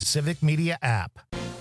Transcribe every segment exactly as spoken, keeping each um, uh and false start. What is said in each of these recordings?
Civic Media app.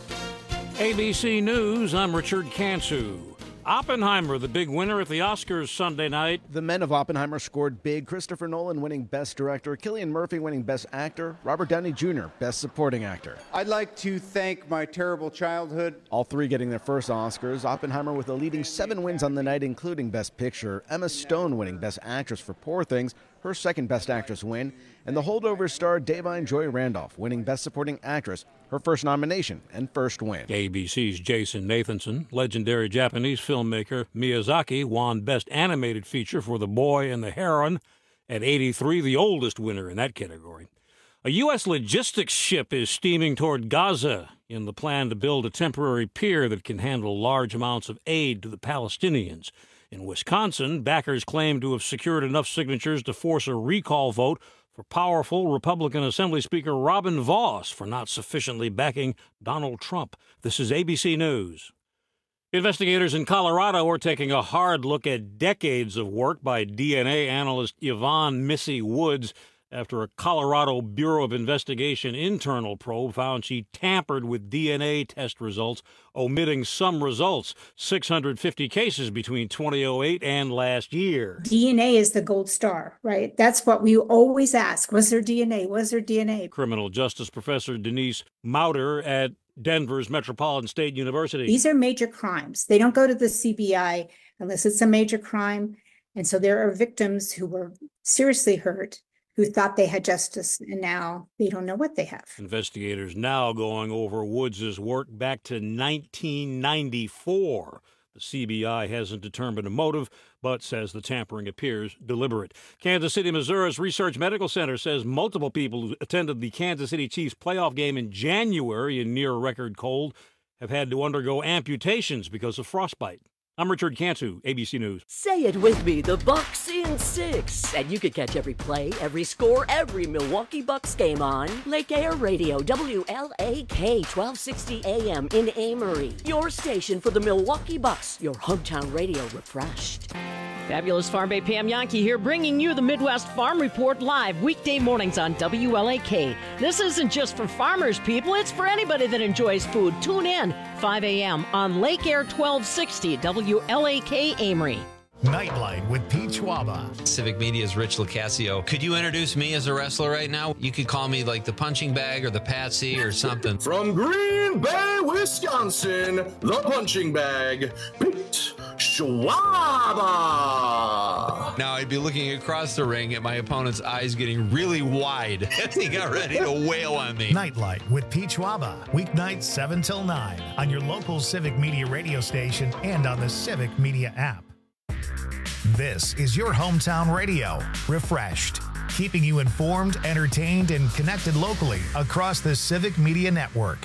A B C News, I'm Richard Cantu. Oppenheimer, the big winner at the Oscars Sunday night. The men of Oppenheimer scored big. Christopher Nolan winning Best Director, Cillian Murphy winning Best Actor, Robert Downey Junior Best Supporting Actor. I'd like to thank my terrible childhood. All three getting their first Oscars. Oppenheimer with a leading seven wins on the night, including Best Picture. Emma Stone winning Best Actress for Poor Things, her second Best Actress win. And The Holdovers star Da'Vine Joy Randolph winning Best Supporting Actress, her first nomination and first win. A B C's Jason Nathanson, legendary Japanese filmmaker Miyazaki, won Best Animated Feature for The Boy and the Heron. At eighty-three, the oldest winner in that category. A U S logistics ship is steaming toward Gaza in the plan to build a temporary pier that can handle large amounts of aid to the Palestinians. In Wisconsin, backers claim to have secured enough signatures to force a recall vote for powerful Republican Assembly Speaker Robin Vos for not sufficiently backing Donald Trump. This is A B C News. Investigators in Colorado are taking a hard look at decades of work by D N A analyst Yvonne Missy Woods after a Colorado Bureau of Investigation internal probe found she tampered with D N A test results, omitting some results. six hundred fifty cases between two thousand eight and last year. D N A is the gold star, right? That's what we always ask. Was there D N A? Was there D N A? Criminal justice professor Denise Mauter at Denver's Metropolitan State University. These are major crimes. They don't go to the C B I unless it's a major crime. And so there are victims who were seriously hurt, who thought they had justice, and now they don't know what they have. Investigators now going over Woods' work back to nineteen ninety-four. The C B I hasn't determined a motive, but says the tampering appears deliberate. Kansas City, Missouri's Research Medical Center says multiple people who attended the Kansas City Chiefs playoff game in January in near-record cold have had to undergo amputations because of frostbite. I'm Richard Cantu, A B C News. Say it with me, the Bucks in six. And you can catch every play, every score, every Milwaukee Bucks game on Lake Air Radio, W L A K, twelve sixty A M in Amory. Your station for the Milwaukee Bucks, your hometown radio refreshed. Fabulous Farm Bay Pam Yankee here, bringing you the Midwest Farm Report live weekday mornings on W L A K. This isn't just for farmers, people. It's for anybody that enjoys food. Tune in, five a.m. on Lake Air twelve sixty, W L A K Amory. Nightlight with Pete Schwaba. Civic Media's Rich Locascio. Could you introduce me as a wrestler right now? You could call me like the punching bag or the Patsy or something. From Green Bay, Wisconsin, the punching bag, Pete Schwaba. Now I'd be looking across the ring at my opponent's eyes getting really wide as he got ready to wail on me. Nightlight with Pete Schwaba. Weeknights seven till nine on your local Civic Media radio station and on the Civic Media app. This is your hometown radio, refreshed, keeping you informed, entertained, and connected locally across the Civic Media Network.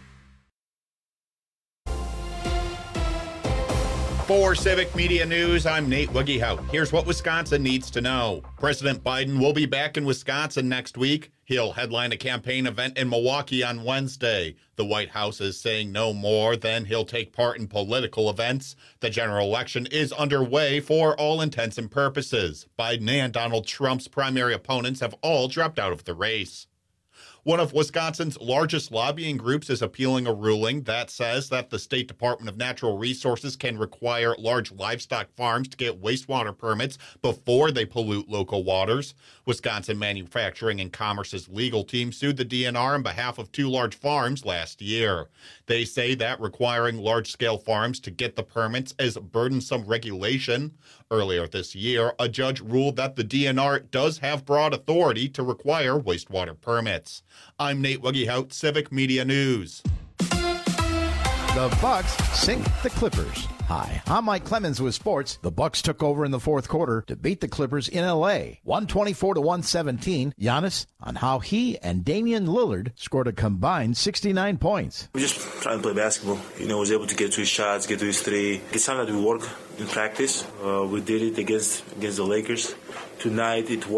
For Civic Media News, I'm Nate Wiggyhout. Here's what Wisconsin needs to know. President Biden will be back in Wisconsin next week. He'll headline a campaign event in Milwaukee on Wednesday. The White House is saying no more than he'll take part in political events. The general election is underway for all intents and purposes. Biden and Donald Trump's primary opponents have all dropped out of the race. One of Wisconsin's largest lobbying groups is appealing a ruling that says that the State Department of Natural Resources can require large livestock farms to get wastewater permits before they pollute local waters. Wisconsin Manufacturing and Commerce's legal team sued the D N R on behalf of two large farms last year. They say that requiring large-scale farms to get the permits is burdensome regulation. Earlier this year, a judge ruled that the D N R does have broad authority to require wastewater permits. I'm Nate Wiggyhout, Civic Media News. The Bucks sink the Clippers. Hi, I'm Mike Clemens with sports. The Bucks took over in the fourth quarter to beat the Clippers in L A, one twenty-four to one seventeen. Giannis on how he and Damian Lillard scored a combined sixty-nine points. We just trying to play basketball. You know, was able to get to his shots, get to his three. It's time that we work in practice. Uh, we did it against against the Lakers. Tonight it worked.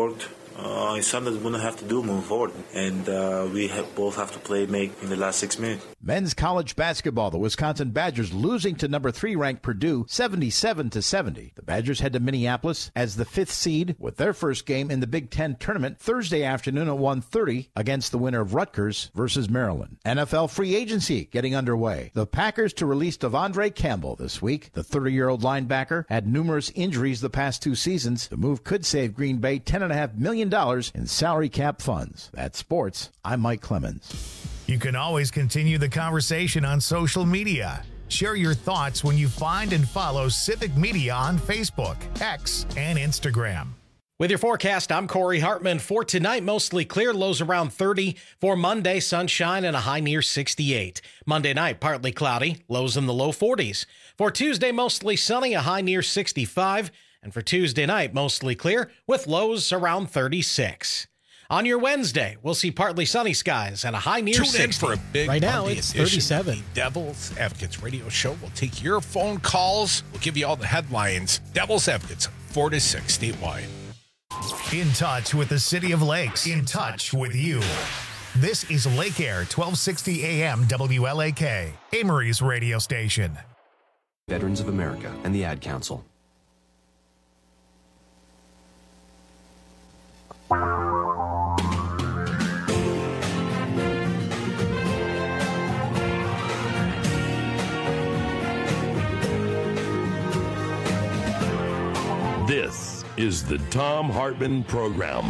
uh, it's something that we're going to have to do moving forward. And uh, we have, both have to play make in the last six minutes. Men's college basketball, the Wisconsin Badgers losing to number three ranked Purdue seventy-seven to seventy. The Badgers head to Minneapolis as the fifth seed with their first game in the Big Ten tournament Thursday afternoon at one thirty against the winner of Rutgers versus Maryland. N F L free agency getting underway. The Packers to release Devondre Campbell this week. The thirty-year-old linebacker had numerous injuries the past two seasons. The move could save Green Bay ten point five million dollars in salary cap funds. That's sports. I'm Mike Clemens. You can always continue the conversation on social media. Share your thoughts when you find and follow Civic Media on Facebook, X, and Instagram. With your forecast, I'm Corey Hartman. For tonight, mostly clear, lows around thirty. For Monday, sunshine and a high near sixty-eight. Monday night, partly cloudy, lows in the low forties. For Tuesday, mostly sunny, a high near sixty-five. And for Tuesday night, mostly clear, with lows around thirty-six. On your Wednesday, we'll see partly sunny skies and a high near Tune sixty. in for a big right now, Monday it's edition thirty-seven. of the Devil's Advocates radio show. We'll take your phone calls. We'll give you all the headlines. Devil's Advocates, four to six statewide. In touch with the City of Lakes. In touch with you. This is Lake Air, twelve sixty A M W L A K, Amory's radio station. Veterans of America and the Ad Council. This is the Thom Hartmann Program.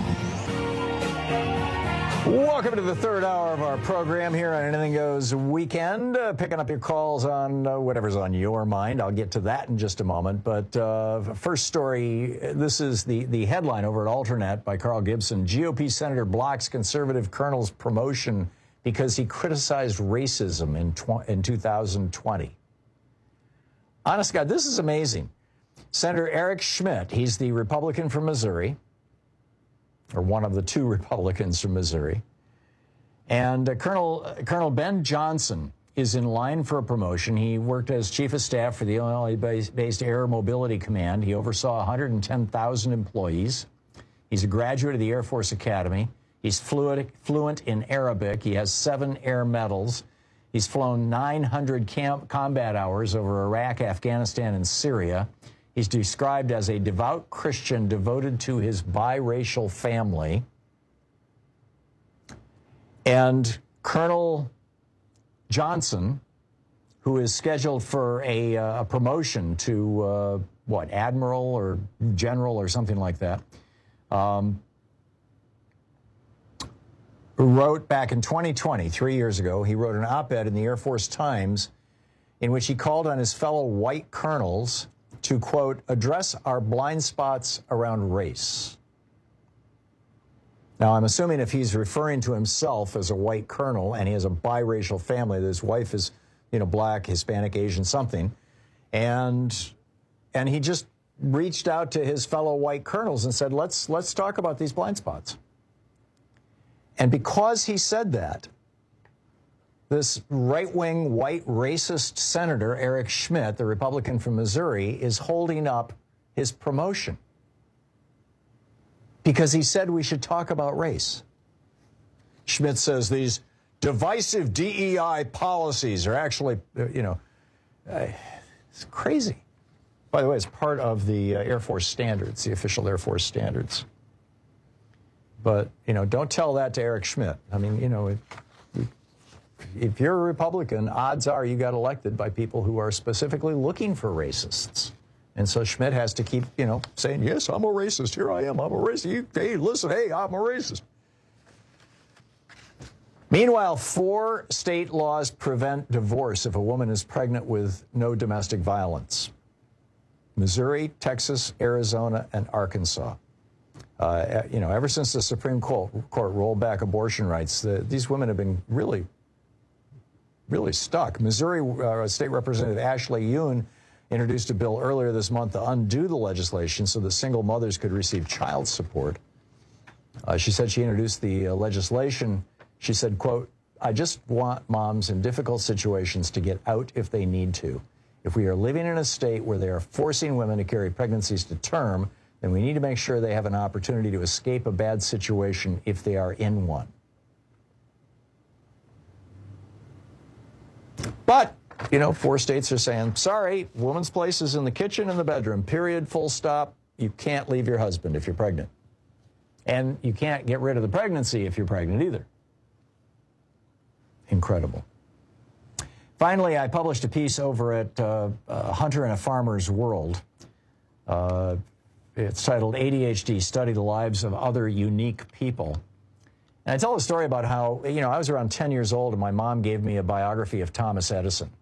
Welcome to the third hour of our program here on Anything Goes Weekend. Uh, picking up your calls on uh, whatever's on your mind. I'll get to that in just a moment. But uh, first story, this is the, the headline over at Alternet by Carl Gibson. G O P Senator blocks conservative colonel's promotion because he criticized racism in, tw- in two thousand twenty. Honest God, this is amazing. Senator Eric Schmitt, he's the Republican from Missouri, or one of the two Republicans from Missouri. And uh, Colonel uh, Colonel Ben Johnson is in line for a promotion. He worked as Chief of Staff for the Illinois-based Air Mobility Command. He oversaw one hundred ten thousand employees. He's a graduate of the Air Force Academy. He's fluent, fluent in Arabic. He has seven air medals. He's flown nine hundred camp combat hours over Iraq, Afghanistan, and Syria. He's described as a devout Christian devoted to his biracial family. And Colonel Johnson, who is scheduled for a, uh, a promotion to, uh, what, admiral or general or something like that, um, wrote back in twenty twenty, three years ago, he wrote an op-ed in the Air Force Times in which he called on his fellow white colonels to, quote, address our blind spots around race. Now, I'm assuming if he's referring to himself as a white colonel and he has a biracial family, that his wife is, you know, black, Hispanic, Asian, something, and and he just reached out to his fellow white colonels and said, let's let's talk about these blind spots. And because he said that, this right-wing, white, racist senator, Eric Schmitt, the Republican from Missouri, is holding up his promotion because he said we should talk about race. Schmitt says these divisive D E I policies are actually, you know, uh, it's crazy. By the way, it's part of the uh, Air Force standards, the official Air Force standards. But, you know, don't tell that to Eric Schmitt. I mean, you know, it, if you're a Republican, odds are you got elected by people who are specifically looking for racists. And so Schmitt has to keep, you know, saying, yes, I'm a racist. Here I am. I'm a racist. You, hey, listen, hey, I'm a racist. Meanwhile, four state laws prevent divorce if a woman is pregnant with no domestic violence. Missouri, Texas, Arizona, and Arkansas. Uh, you know, ever since the Supreme Court, Court rolled back abortion rights, the, these women have been really really stuck. Missouri uh, State Representative Ashley Yoon introduced a bill earlier this month to undo the legislation so that single mothers could receive child support. Uh, she said she introduced the uh, legislation. She said, quote, I just want moms in difficult situations to get out if they need to. If we are living in a state where they are forcing women to carry pregnancies to term, then we need to make sure they have an opportunity to escape a bad situation if they are in one. But, you know, four states are saying, sorry, woman's place is in the kitchen and the bedroom, period, full stop. You can't leave your husband if you're pregnant. And you can't get rid of the pregnancy if you're pregnant either. Incredible. Finally, I published a piece over at uh, uh, Hunter and a Farmer's World. Uh, it's titled A D H D, Study the Lives of Other Unique People. And I tell a story about how, you know, I was around ten years old and my mom gave me a biography of Thomas Edison.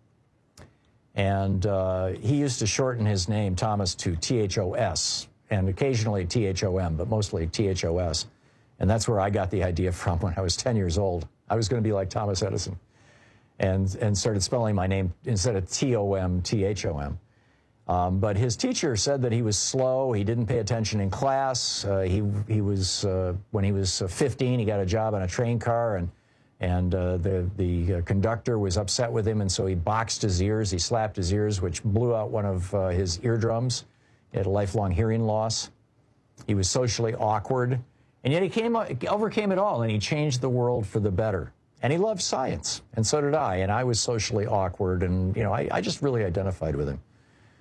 And uh, he used to shorten his name, Thomas, to T H O S, and occasionally T H O M, but mostly T H O S. And that's where I got the idea from when I was ten years old. I was going to be like Thomas Edison, and, and started spelling my name instead of T O M, T H O M. Um, but his teacher said that he was slow, he didn't pay attention in class. Uh, he, he was, uh, when he was fifteen, he got a job on a train car, and, and uh, the, the conductor was upset with him, and so he boxed his ears, he slapped his ears, which blew out one of uh, his eardrums. He had a lifelong hearing loss. He was socially awkward, and yet he came, overcame it all, and he changed the world for the better. And he loved science, and so did I, and I was socially awkward, and, you know, I, I just really identified with him.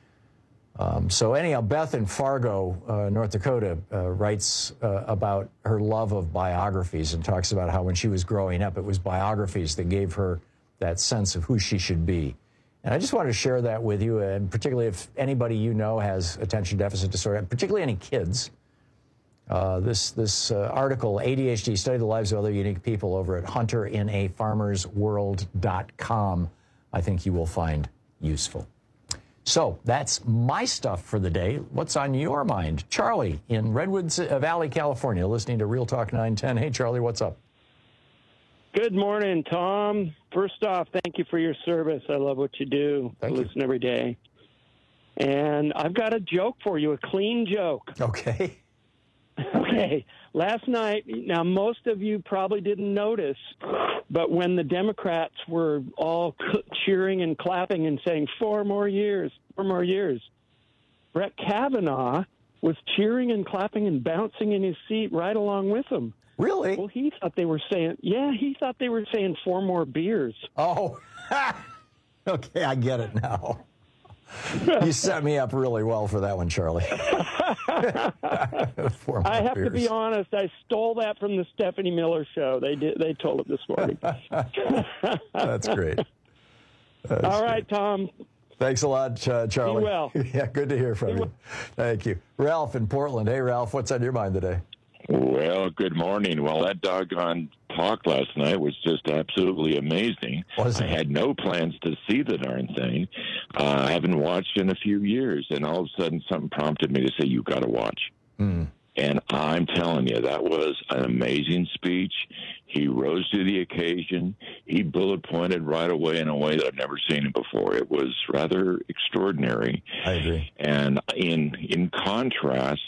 Um, so anyhow, Beth in Fargo, uh, North Dakota, uh, writes uh, about her love of biographies and talks about how when she was growing up, it was biographies that gave her that sense of who she should be. And I just wanted to share that with you, and particularly if anybody you know has attention deficit disorder, particularly any kids. Uh, this this uh, article, A D H D, Study the Lives of Other Unique People, over at hunter in a farmers world dot com, I think you will find useful. So that's my stuff for the day. What's on your mind? Charlie in Redwood Valley, California, listening to Real Talk nine ten. Hey, Charlie, what's up? Good morning, Tom. First off, thank you for your service. I love what you do. Thank I you. listen every day. And I've got a joke for you, a clean joke. Okay. Okay. Last night, now most of you probably didn't notice, but when the Democrats were all cheering and clapping and saying, four more years, four more years, Brett Kavanaugh was cheering and clapping and bouncing in his seat right along with them. Really? Well, he thought they were saying, yeah, he thought they were saying four more beers. Oh, okay, I get it now. You set me up really well for that one, Charlie. I have beers. to be honest. I stole that from the Stephanie Miller show. They did. They told it this morning. That's great. That's All right, great. Tom. Thanks a lot, uh, Charlie. Be well. Yeah, good to hear from Be you. well. Thank you. Ralph in Portland. Hey, Ralph, what's on your mind today? Well, good morning. Well, that doggone talk last night was just absolutely amazing. Was it? I had no plans to see the darn thing. Uh, I haven't watched in a few years, and all of a sudden something prompted me to say, you got to watch. Mm. And I'm telling you, that was an amazing speech. He rose to the occasion. He bullet pointed right away in a way that I've never seen him before. It was rather extraordinary. I agree. And in in contrast,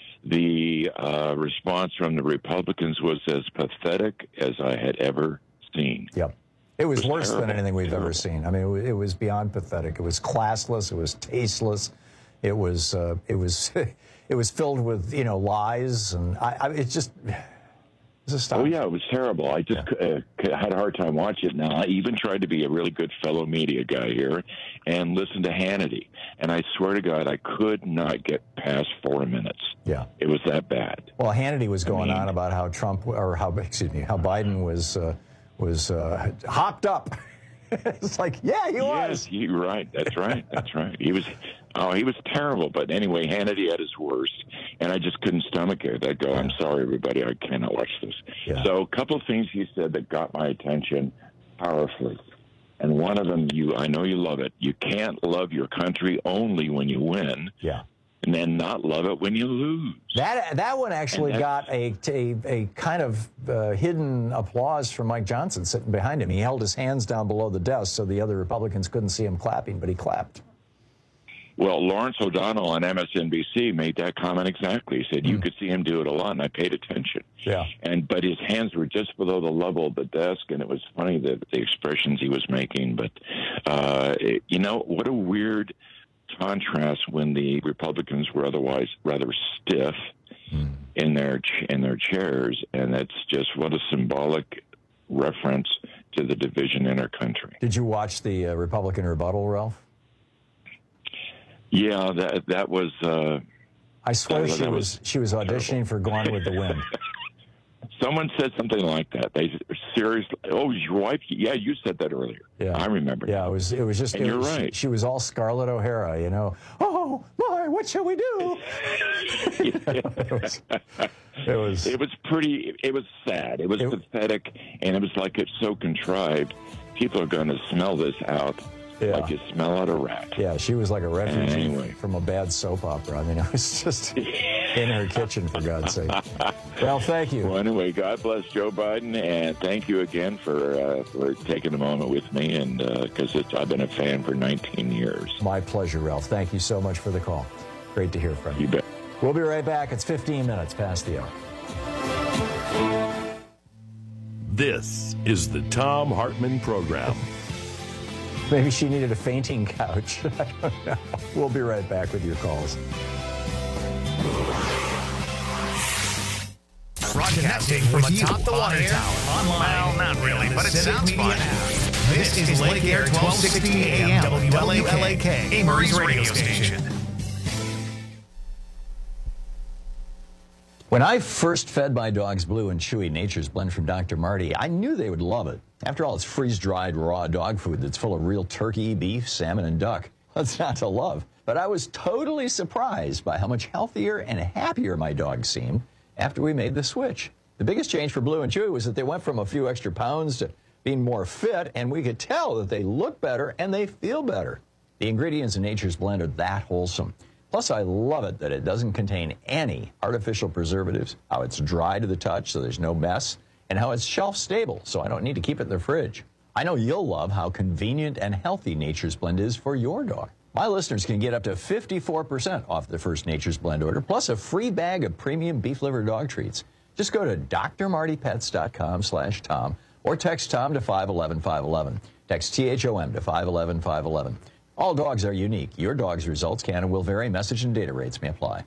the uh, response from the Republicans was as pathetic as I had ever seen. Yep. It was, it was worse terrible. than anything we've terrible. ever seen. I mean, it was, it was beyond pathetic. It was classless. It was tasteless. It was uh, it was it was filled with, you know, lies, and I, I it's just it's astonishing. Oh yeah, it was terrible. I just Yeah. uh, had a hard time watching it. Now I even tried to be a really good fellow media guy here and listen to Hannity, and I swear to God, I could not get past four minutes. Yeah, it was that bad. Well, Hannity was going I mean, on about how Trump, or how excuse me, how Biden was uh, was uh, hopped up. It's like, yeah, he was. Yes, you're right. That's right. That's right. He was. Oh, he was terrible. But anyway, Hannity at his worst, and I just couldn't stomach it. I'd go, I'm sorry, everybody, I cannot watch this. Yeah. So a couple of things he said that got my attention powerfully. And one of them, you, I know you love it. You can't love your country only when you win. Yeah. And then not love it when you lose. That that one actually got a, a, a kind of uh, hidden applause from Mike Johnson sitting behind him. He held his hands down below the desk so the other Republicans couldn't see him clapping, but he clapped. Well, Lawrence O'Donnell on M S N B C made that comment exactly. He said, mm. you could see him do it a lot, and I paid attention. Yeah. And But his hands were just below the level of the desk, and it was funny, the, the expressions he was making. But, uh, it, you know, what a weird contrast when the Republicans were otherwise rather stiff mm. in their in their chairs, and that's just what a symbolic reference to the division in our country. Did you watch the uh, Republican rebuttal, Ralph? Yeah, that that was. Uh, I swear that, she that was, was she was auditioning terrible. for Gone with the Wind. Someone said something like that. They seriously. Oh, your wife? Yeah, you said that earlier. Yeah, I remember. Yeah, it was. It was just. And it you're was, right. She, she was all Scarlett O'Hara. You know. Oh my! What shall we do? it, was, it was. It was pretty. It was sad. It was it, pathetic, and it was like it's so contrived. People are going to smell this out. Yeah. Like you smell out a rat. Yeah, she was like a refugee anyway. from a bad soap opera. I mean, it was just in her kitchen, for God's sake. Well, thank you. Well, anyway, God bless Joe Biden, and thank you again for uh, for taking a moment with me, and because uh, I've been a fan for nineteen years. My pleasure, Ralph. Thank you so much for the call. Great to hear from you. You bet. We'll be right back. It's fifteen minutes past the hour. This is the Thom Hartmann Program. Maybe she needed a fainting couch. I don't know. We'll be right back with your calls. Broadcasting from atop the water tower. Online. Well, not really, but it sounds fun. This is Lake Air twelve sixty A M W L A K, Amory's radio station. When I first fed my dogs Blue and Chewy Nature's Blend from Doctor Marty, I knew they would love it. After all, it's freeze-dried raw dog food that's full of real turkey, beef, salmon, and duck. That's not to love. But I was totally surprised by how much healthier and happier my dogs seemed after we made the switch. The biggest change for Blue and Chewy was that they went from a few extra pounds to being more fit, and we could tell that they look better and they feel better. The ingredients in Nature's Blend are that wholesome. Plus, I love it that it doesn't contain any artificial preservatives, how it's dry to the touch so there's no mess, and how it's shelf stable so I don't need to keep it in the fridge. I know you'll love how convenient and healthy Nature's Blend is for your dog. My listeners can get up to fifty-four percent off their first Nature's Blend order, plus a free bag of premium beef liver dog treats. Just go to d r marty pets dot com slash Tom or text Tom to five one one five one one. Text T H O M to five one one five one one. All dogs are unique. Your dog's results can and will vary. Message and data rates may apply.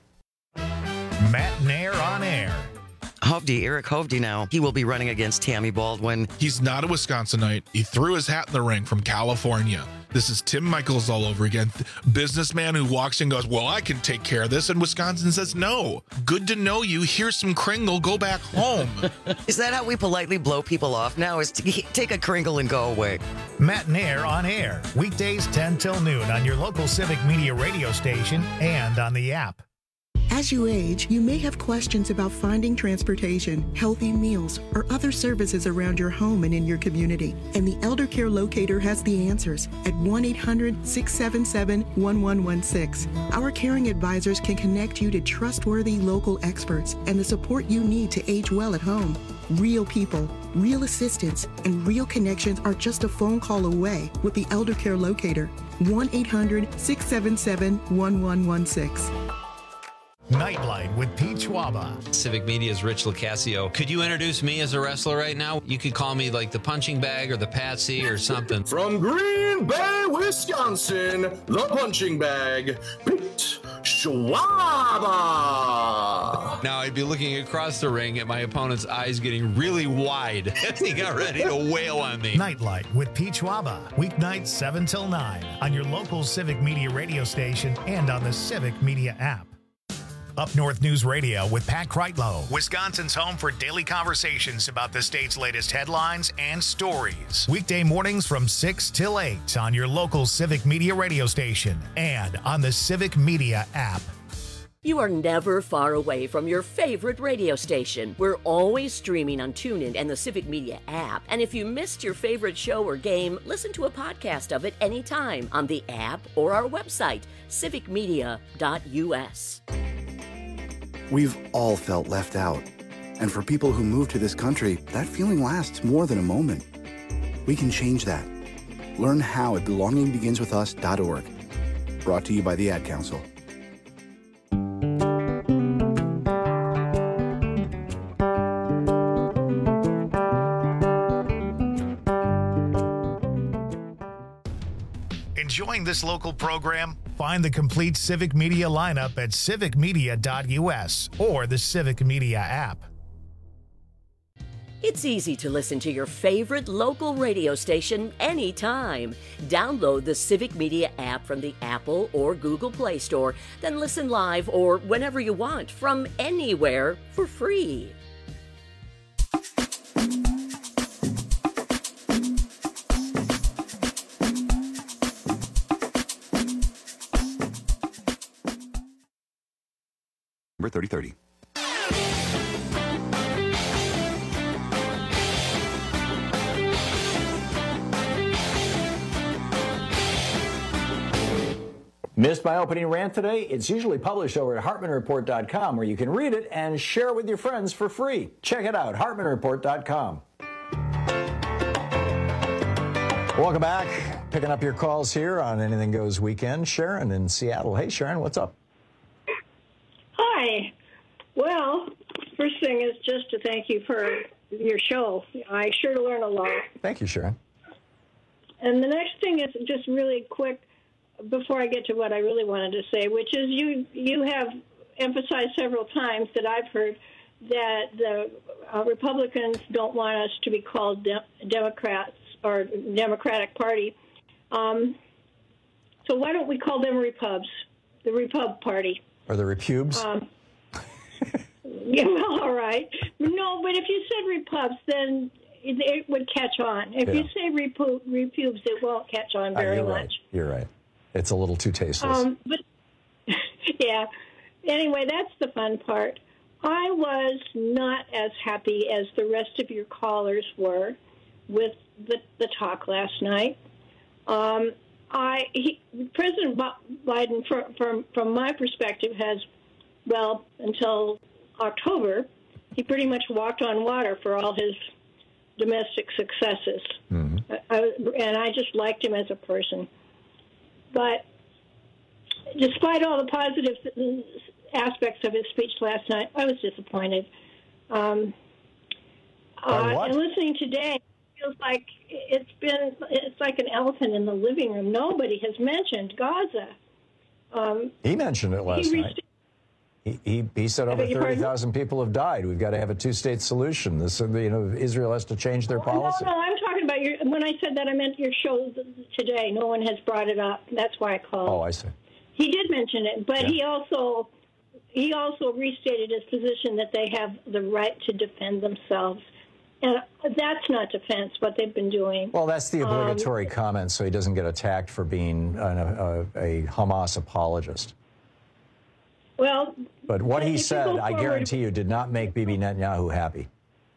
Matt Nair on air. Hovde, Eric Hovde now. He will be running against Tammy Baldwin. He's not a Wisconsinite. He threw his hat in the ring from California. This is Tim Michaels all over again. Businessman who walks in and goes, well, I can take care of this. And Wisconsin says, no. Good to know you. Here's some Kringle. Go back home. Is that how we politely blow people off now? Is to take a Kringle and go away? Matt Nair on air. Weekdays ten till noon on your local Civic Media radio station and on the app. As you age, you may have questions about finding transportation, healthy meals, or other services around your home and in your community. And the Elder Care Locator has the answers at one eight hundred six seven seven one one one six. Our caring advisors can connect you to trustworthy local experts and the support you need to age well at home. Real people, real assistance, and real connections are just a phone call away with the Elder Care Locator. one eight hundred six seven seven one one one six. Nightlight with Pete Schwaba. Civic Media's Rich Locascio. Could you introduce me as a wrestler right now? You could call me like the punching bag or the Patsy or something. From Green Bay, Wisconsin, the punching bag, Pete Schwaba. Now, I'd be looking across the ring at my opponent's eyes getting really wide as he got ready to wail on me. Nightlight with Pete Schwaba. Weeknights seven till nine on your local Civic Media radio station and on the Civic Media app. Up North News Radio with Pat Kreitlow, Wisconsin's home for daily conversations about the state's latest headlines and stories. Weekday mornings from six till eight on your local Civic Media radio station and on the Civic Media app. You are never far away from your favorite radio station. We're always streaming on TuneIn and the Civic Media app. And if you missed your favorite show or game, listen to a podcast of it anytime on the app or our website, civic media dot u s. We've all felt left out. And for people who move to this country, that feeling lasts more than a moment. We can change that. Learn how at belonging begins with us dot org. Brought to you by the Ad Council. Enjoying this local program? Find the complete Civic Media lineup at civic media dot u s or the Civic Media app. It's easy to listen to your favorite local radio station anytime. Download the Civic Media app from the Apple or Google Play Store, then listen live or whenever you want from anywhere for free. Number thirty thirty. Missed my opening rant today? It's usually published over at hartman report dot com, where you can read it and share it with your friends for free. Check it out, hartman report dot com. Welcome back. Picking up your calls here on Anything Goes Weekend. Sharon in Seattle. Hey, Sharon, what's up? Hi. Well, first thing is just to thank you for your show. I sure to learn a lot. Thank you, Sharon. And the next thing is just really quick, before I get to what I really wanted to say, which is you you have emphasized several times that I've heard that the uh, Republicans don't want us to be called de- Democrats or Democratic Party. Um, so why don't we call them Repubs, the Repub Party? Or the Repubes? Um, yeah, well, all right. No, but if you said Repubs, then it, it would catch on. If Yeah. you say Repu- Repubes, it won't catch on Uh, very you're much. right. You're right. It's a little too tasteless. Um, but yeah. Anyway, that's the fun part. I was not as happy as the rest of your callers were with the, the talk last night. Um, I he, President Biden, from, from from my perspective, has well until October, he pretty much walked on water for all his domestic successes. Mm-hmm. I, I, and I just liked him as a person. But despite all the positive aspects of his speech last night, I was disappointed. Um, uh, what? and listening today, it feels like it's been it's like an elephant in the living room. Nobody has mentioned Gaza. Um, He mentioned it last he night. He, he, he said I over beg your thirty pardon? thousand people have died. We've got to have a two-state solution. This, you know, Israel has to change their policy. No, no, I'm talking about your. When I said that, I meant your show today. No one has brought it up. That's why I called. Oh, I see. He did mention it, but Yeah. he also he also restated his position that they have the right to defend themselves, and that's not defense. What they've been doing. Well, that's the obligatory Um, comment, so he doesn't get attacked for being an, a, a Hamas apologist. well, But what if he you said, go I forward- guarantee you, did not make Bibi Netanyahu happy.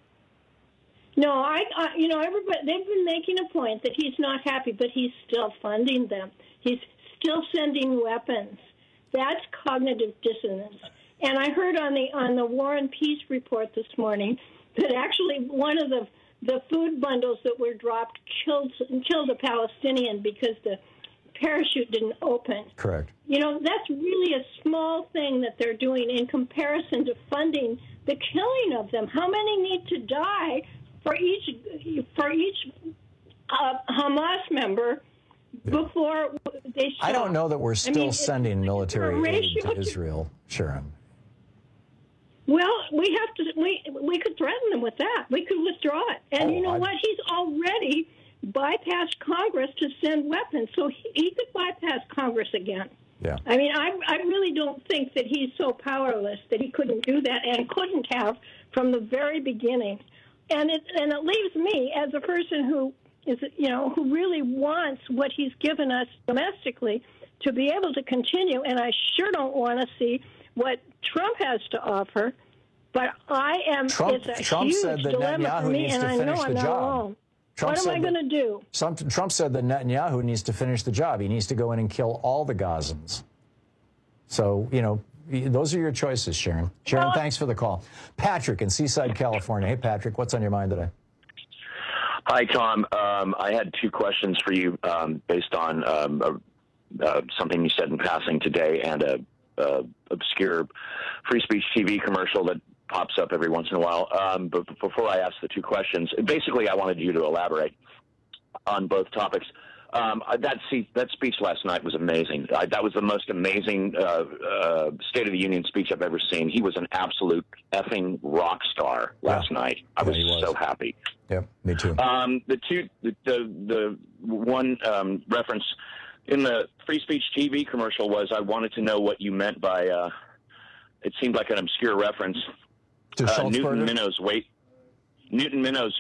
No, I, I, you know, everybody, they've been making a point that he's not happy, but he's still funding them. He's still sending weapons. That's cognitive dissonance. And I heard on the on the War and Peace report this morning that actually one of the the food bundles that were dropped killed killed a Palestinian because the parachute didn't open. Correct. You know, that's really a small thing that they're doing in comparison to funding the killing of them. How many need to die for each for each uh, Hamas member before they stop? I don't know that we're I still mean, it's- sending military a aid ratio to to- Israel, Sharon. Well, we have to. We we could threaten them with that. We could withdraw it. And Oh, you know I- what? He's already bypassed Congress to send weapons, so he, he could bypass Congress again. Yeah. I mean, I I really don't think that he's so powerless that he couldn't do that and couldn't have from the very beginning. And it and it leaves me as a person who is, you know, who really wants what he's given us domestically to be able to continue. And I sure don't want to see what Trump has to offer. But I am. Trump- it's a Trump huge said that dilemma Netanyahu for me, needs and to I know finish I'm the not job. alone. Trump what am said I that- going to do? Some, Trump said that Netanyahu needs to finish the job. He needs to go in and kill all the Gazans. So, you know, those are your choices, Sharon. Sharon, Well, thanks for the call. Patrick in Seaside, California. Hey, Patrick, what's on your mind today? Hi, Tom. Um, I had two questions for you um, based on um, a, uh, something you said in passing today and a, a obscure free speech T V commercial that pops up every once in a while. Um, but before I ask the two questions, basically I wanted you to elaborate on both topics. Um, that see, that speech last night was amazing. Uh, that was the most amazing uh, uh, State of the Union speech I've ever seen. He was an absolute effing rock star last yeah. night. I yeah, was, was so happy. Yep, me too. Um, the two, the the, the one um, reference in the free speech T V commercial was, I wanted to know what you meant by. Uh, it seemed like an obscure reference. To uh, Newton Minnow's weight. Newton Minnow's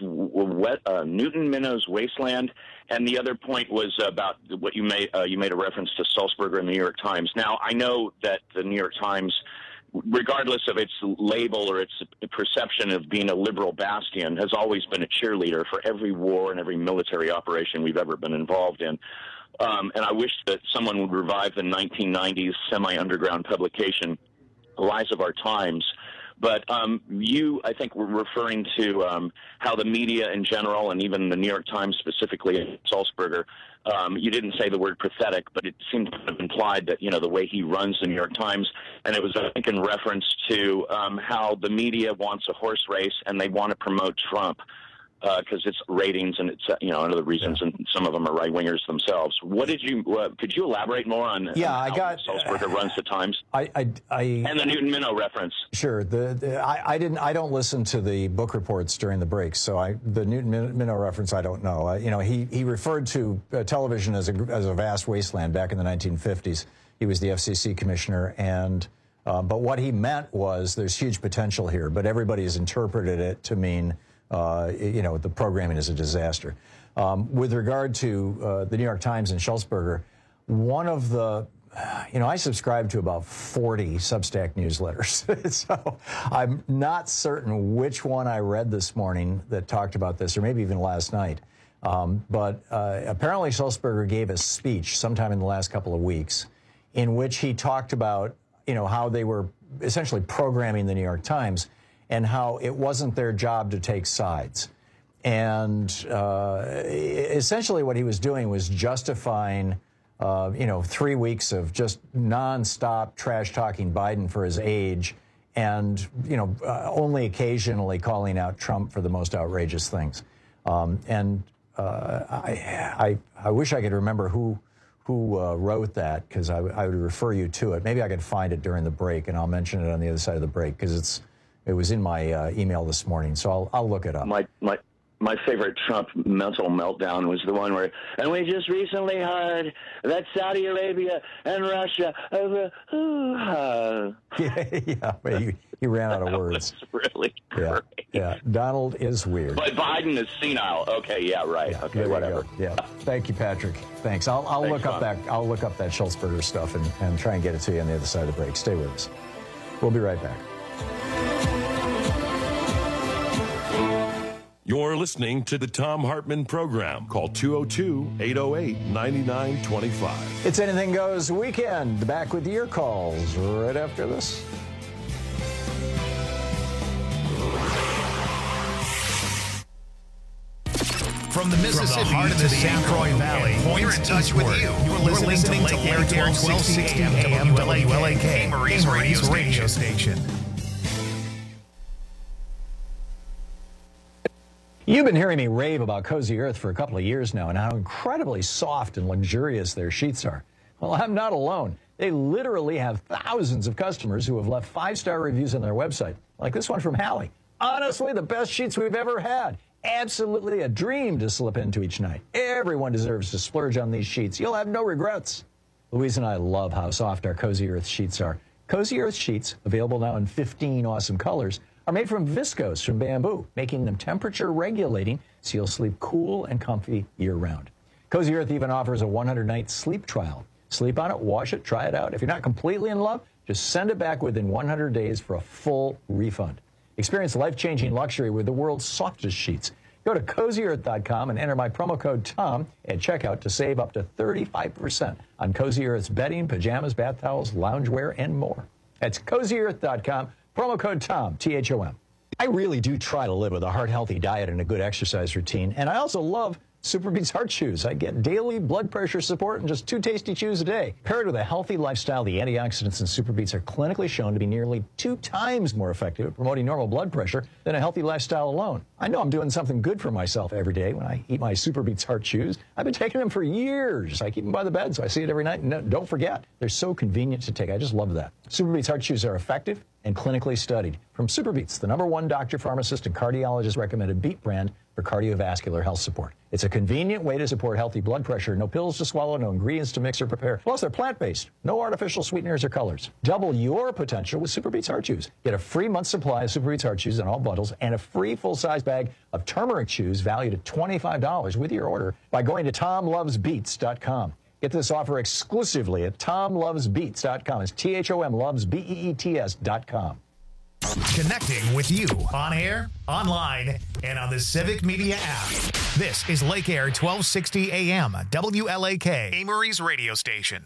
uh, Newton Minnow's Wasteland, and the other point was about what you made. Uh, you made a reference to Sulzberger in the New York Times. Now, I know that the New York Times, regardless of its label or its perception of being a liberal bastion, has always been a cheerleader for every war and every military operation we've ever been involved in. Um, and I wish that someone would revive the nineteen nineties semi-underground publication, Lies of Our Times. But um, you, I think, were referring to um, how the media in general, and even the New York Times specifically, Sulzberger, um, you didn't say the word pathetic, but it seemed to have implied that, you know, the way he runs the New York Times, and it was, I think, in reference to um, how the media wants a horse race and they want to promote Trump because uh, it's ratings and it's, uh, you know, other reasons, yeah. and some of them are right-wingers themselves. What did you, uh, could you elaborate more on yeah, on I how got, Sulzberger uh, runs the Times? I, I, I, and the Newton Minnow reference. Sure. The, the I, I didn't, I don't listen to the book reports during the breaks, so I, the Newton Minnow reference, I don't know. I, you know, he, he referred to uh, television as a, as a vast wasteland back in the nineteen fifties. He was the F C C commissioner, and, uh, but what he meant was there's huge potential here, but everybody has interpreted it to mean Uh, you know, the programming is a disaster. Um, with regard to uh, the New York Times and Sulzberger, one of the, you know, I subscribe to about forty Substack newsletters. So I'm not certain which one I read this morning that talked about this, or maybe even last night. Um, but uh, apparently Sulzberger gave a speech sometime in the last couple of weeks in which he talked about, you know, how they were essentially programming the New York Times, and how it wasn't their job to take sides. And uh, essentially what he was doing was justifying, uh, you know, three weeks of just nonstop trash-talking Biden for his age and, you know, uh, only occasionally calling out Trump for the most outrageous things. Um, and uh, I, I, I wish I could remember who, who uh, wrote that, because I, I would refer you to it. Maybe I could find it during the break, and I'll mention it on the other side of the break, because it's It was in my uh, email this morning, so I'll, I'll look it up. My, my, my favorite Trump mental meltdown was the one where, and we just recently heard that Saudi Arabia and Russia over. Uh, yeah, yeah, but he, he ran out of words. Really yeah, great. Yeah, Donald is weird. But Biden is senile. Okay, yeah, right. Yeah, okay, whatever. Yeah, thank you, Patrick. Thanks. I'll, I'll Thanks, look up Tom. that. I'll look up that Sulzberger stuff and, and try and get it to you on the other side of the break. Stay with us. We'll be right back. You're listening to the Thom Hartmann Program. Call two oh two, eight oh eight, nine nine two five. It's Anything Goes Weekend. Back with your calls right after this. From the Mississippi From the heart of the Saint Croix Valley, we're in touch with you. You're listening, listening to Lake Air twelve sixty A M W L A K, Marie's radio, radio station. You've been hearing me rave about Cozy Earth for a couple of years now and how incredibly soft and luxurious their sheets are. Well, I'm not alone. They literally have thousands of customers who have left five-star reviews on their website, like this one from Hallie. Honestly, the best sheets we've ever had. Absolutely a dream to slip into each night. Everyone deserves to splurge on these sheets. You'll have no regrets. Louise and I love how soft our Cozy Earth sheets are. Cozy Earth sheets, available now in fifteen awesome colors, are made from viscose from bamboo, making them temperature regulating so you'll sleep cool and comfy year-round. Cozy Earth even offers a one hundred night sleep trial. Sleep on it, wash it, try it out. If you're not completely in love, just send it back within one hundred days for a full refund. Experience life-changing luxury with the world's softest sheets. Go to cozy earth dot com and enter my promo code TOM at checkout to save up to thirty-five percent on Cozy Earth's bedding, pajamas, bath towels, loungewear, and more. That's cozy earth dot com, promo code TOM, T H O M. I really do try to live with a heart-healthy diet and a good exercise routine, and I also love Super Beets Heart Chews. I get daily blood pressure support in just two tasty chews a day. Paired with a healthy lifestyle, the antioxidants in Super Beets are clinically shown to be nearly two times more effective at promoting normal blood pressure than a healthy lifestyle alone. I know I'm doing something good for myself every day when I eat my Super Beets Heart Chews. I've been taking them for years. I keep them by the bed, so I see it every night. And don't forget, they're so convenient to take. I just love that. Super Beets Heart Chews are effective and clinically studied. From Super Beets, the number one doctor, pharmacist, and cardiologist recommended beet brand for cardiovascular health support. It's a convenient way to support healthy blood pressure. No pills to swallow, no ingredients to mix or prepare. Plus, they're plant-based. No artificial sweeteners or colors. Double your potential with Super Beets Heart Chews. Get a free month supply of Super Beets Heart Chews in all bundles and a free full-size bag of turmeric chews valued at twenty-five dollars with your order by going to tom loves beets dot com. Get this offer exclusively at tom loves beets dot com. It's T H O M loves B E E T S dot com. Connecting with you on air, online, and on the Civic Media app. This is Lake Air twelve sixty A M, W L A K, Amory's radio station.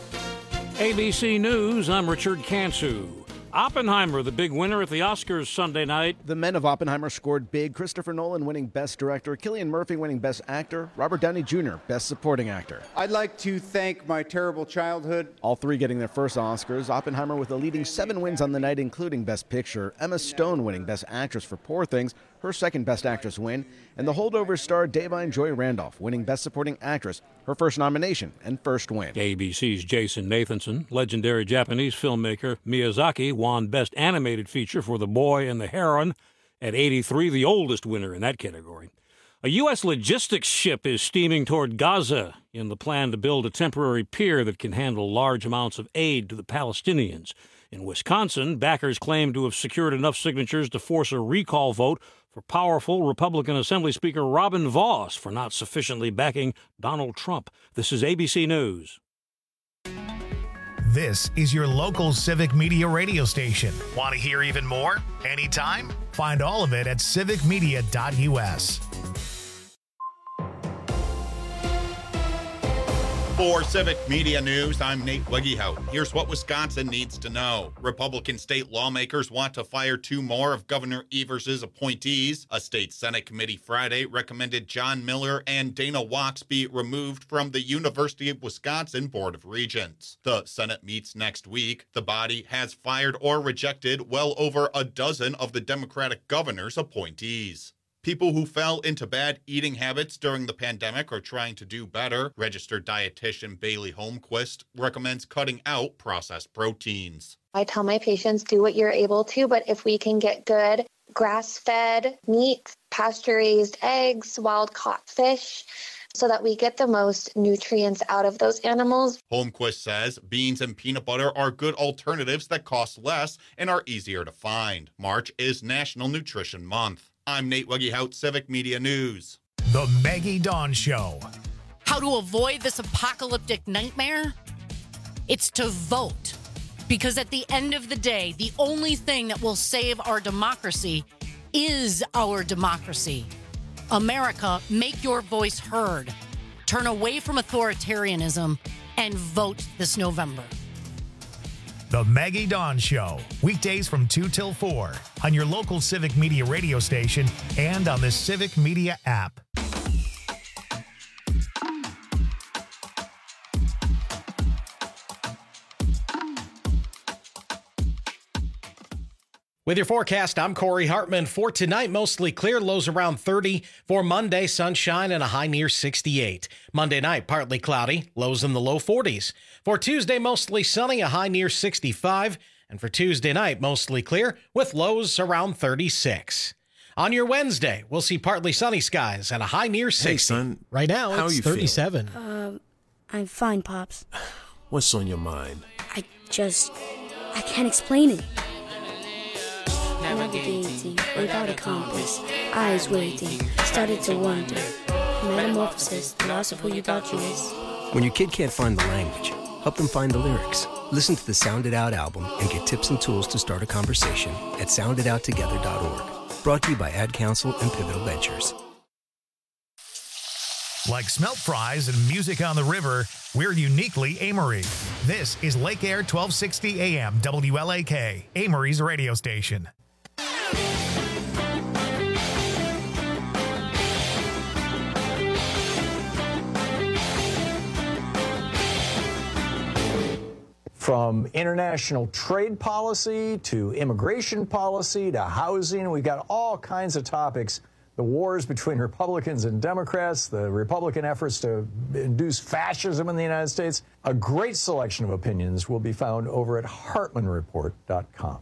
A B C News, I'm Richard Kansu. Oppenheimer, the big winner at the Oscars Sunday night. The men of Oppenheimer scored big. Christopher Nolan winning Best Director, Cillian Murphy winning Best Actor, Robert Downey Junior Best Supporting Actor. I'd like to thank my terrible childhood. All three getting their first Oscars. Oppenheimer with a leading seven wins on the night, including Best Picture. Emma Stone winning Best Actress for Poor Things, her second Best Actress win. And The Holdovers star Da'Vine Joy Randolph winning Best Supporting Actress, her first nomination and first win. A B C's Jason Nathanson, legendary Japanese filmmaker Miyazaki, won Best Animated Feature for The Boy and the Heron at eighty-three, the oldest winner in that category. A U S logistics ship is steaming toward Gaza in the plan to build a temporary pier that can handle large amounts of aid to the Palestinians. In Wisconsin, backers claim to have secured enough signatures to force a recall vote for powerful Republican Assembly Speaker Robin Vos for not sufficiently backing Donald Trump. This is A B C News. This is your local Civic Media radio station. Want to hear even more? Anytime? Find all of it at civic media dot U S. For Civic Media News, I'm Nate Wegehout. Here's what Wisconsin needs to know. Republican state lawmakers want to fire two more of Governor Evers' appointees. A state Senate committee Friday recommended John Miller and Dana Wachs be removed from the University of Wisconsin Board of Regents. The Senate meets next week. The body has fired or rejected well over a dozen of the Democratic governor's appointees. People who fell into bad eating habits during the pandemic are trying to do better. Registered dietitian Bailey Holmquist recommends cutting out processed proteins. I tell my patients, do what you're able to, but if we can get good grass-fed meat, pasture-raised eggs, wild-caught fish, so that we get the most nutrients out of those animals. Holmquist says beans and peanut butter are good alternatives that cost less and are easier to find. March is National Nutrition Month. I'm Nate Wegehout, Civic Media News. The Maggie Dawn Show. How to avoid this apocalyptic nightmare? It's to vote. Because at the end of the day, the only thing that will save our democracy is our democracy. America, make your voice heard. Turn away from authoritarianism and vote this November. The Maggie Dawn Show, weekdays from two till four on your local Civic Media radio station and on the Civic Media app. With your forecast, I'm Corey Hartman. For tonight, mostly clear, lows around thirty. For Monday, sunshine and a high near sixty-eight. Monday night, partly cloudy, lows in the low forties. For Tuesday, mostly sunny, a high near sixty-five. And for Tuesday night, mostly clear, with lows around thirty-six. On your Wednesday, we'll see partly sunny skies and a high near sixty. Hey, son. Right now, how it's you thirty-seven. Um, I'm fine, Pops. What's on your mind? I just... I can't explain it. Navigating without a compass, eyes waiting, started to wonder. Metamorphosis, the loss of who you thought you was. When your kid can't find the language, help them find the lyrics. Listen to the Sound It Out album and get tips and tools to start a conversation at sound it out together dot org. Brought to you by Ad Council and Pivotal Ventures. Like smelt fries and music on the river, we're uniquely Amory. This is Lake Air twelve sixty A M, W L A K, Amory's radio station. From international trade policy to immigration policy to housing, we've got all kinds of topics. The wars between Republicans and Democrats, the Republican efforts to induce fascism in the United States. A great selection of opinions will be found over at Hartman Report dot com.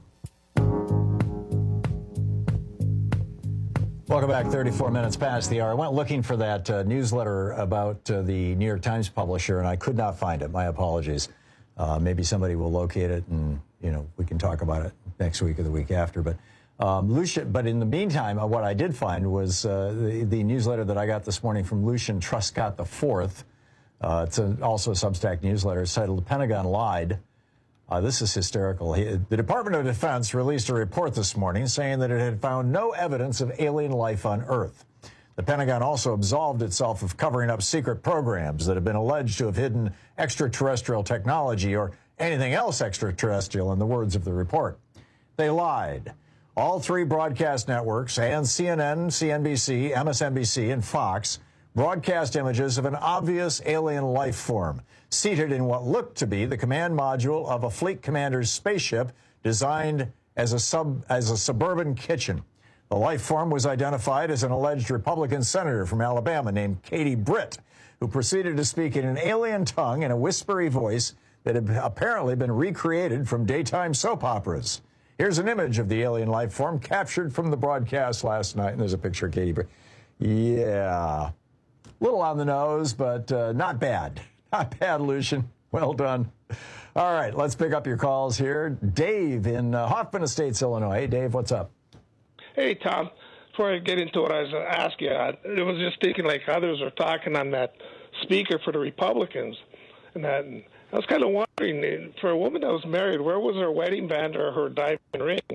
Welcome back. thirty-four minutes past the hour. I went looking for that uh, newsletter about uh, the New York Times publisher, and I could not find it. My apologies. Uh, maybe somebody will locate it, and you know we can talk about it next week or the week after. But um, Lucian, but in the meantime, uh, what I did find was uh, the, the newsletter that I got this morning from Lucian Truscott the Fourth. Uh, it's a, also a Substack newsletter. It's titled "The Pentagon Lied." Uh, this is hysterical. He, the Department of Defense released a report this morning saying that it had found no evidence of alien life on Earth. The Pentagon also absolved itself of covering up secret programs that have been alleged to have hidden extraterrestrial technology or anything else extraterrestrial, in the words of the report. They lied. All three broadcast networks, and C N N, C N B C, M S N B C, and Fox, broadcast images of an obvious alien life form seated in what looked to be the command module of a fleet commander's spaceship designed as a sub as a suburban kitchen. The life form was identified as an alleged Republican senator from Alabama named Katie Britt, who proceeded to speak in an alien tongue in a whispery voice that had apparently been recreated from daytime soap operas. Here's an image of the alien life form captured from the broadcast last night, and there's a picture of Katie Britt. Yeah, little on the nose, but uh, not bad. Not bad, Lucian. Well done. All right, let's pick up your calls here. Dave in uh, Hoffman Estates, Illinois. Hey, Dave, what's up? Hey, Tom. Before I get into what I was going to ask you, I was just thinking like others are talking on that speaker for the Republicans. And that, and I was kind of wondering, for a woman that was married, where was her wedding band or her diamond ring?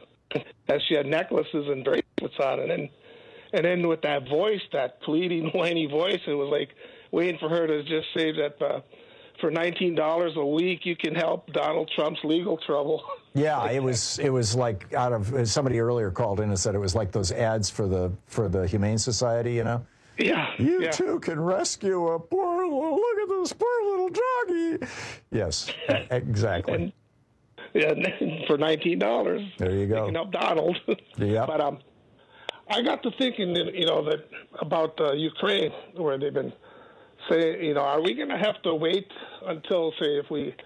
As she had necklaces and bracelets on. And then, and then with that voice, that pleading, whiny voice, it was like waiting for her to just say that uh, for nineteen dollars a week, you can help Donald Trump's legal trouble. Yeah, it was it was like out of somebody earlier called in and said it was like those ads for the for the Humane Society, you know. Yeah, you yeah. too can rescue a poor little. Look at this poor little doggy. Yes, exactly. And, yeah, for nineteen dollars. There you go. You can help Donald. Yeah. But um, I got to thinking, that, you know, that about uh, Ukraine, where they've been saying, you know, are we going to have to wait until, say, if we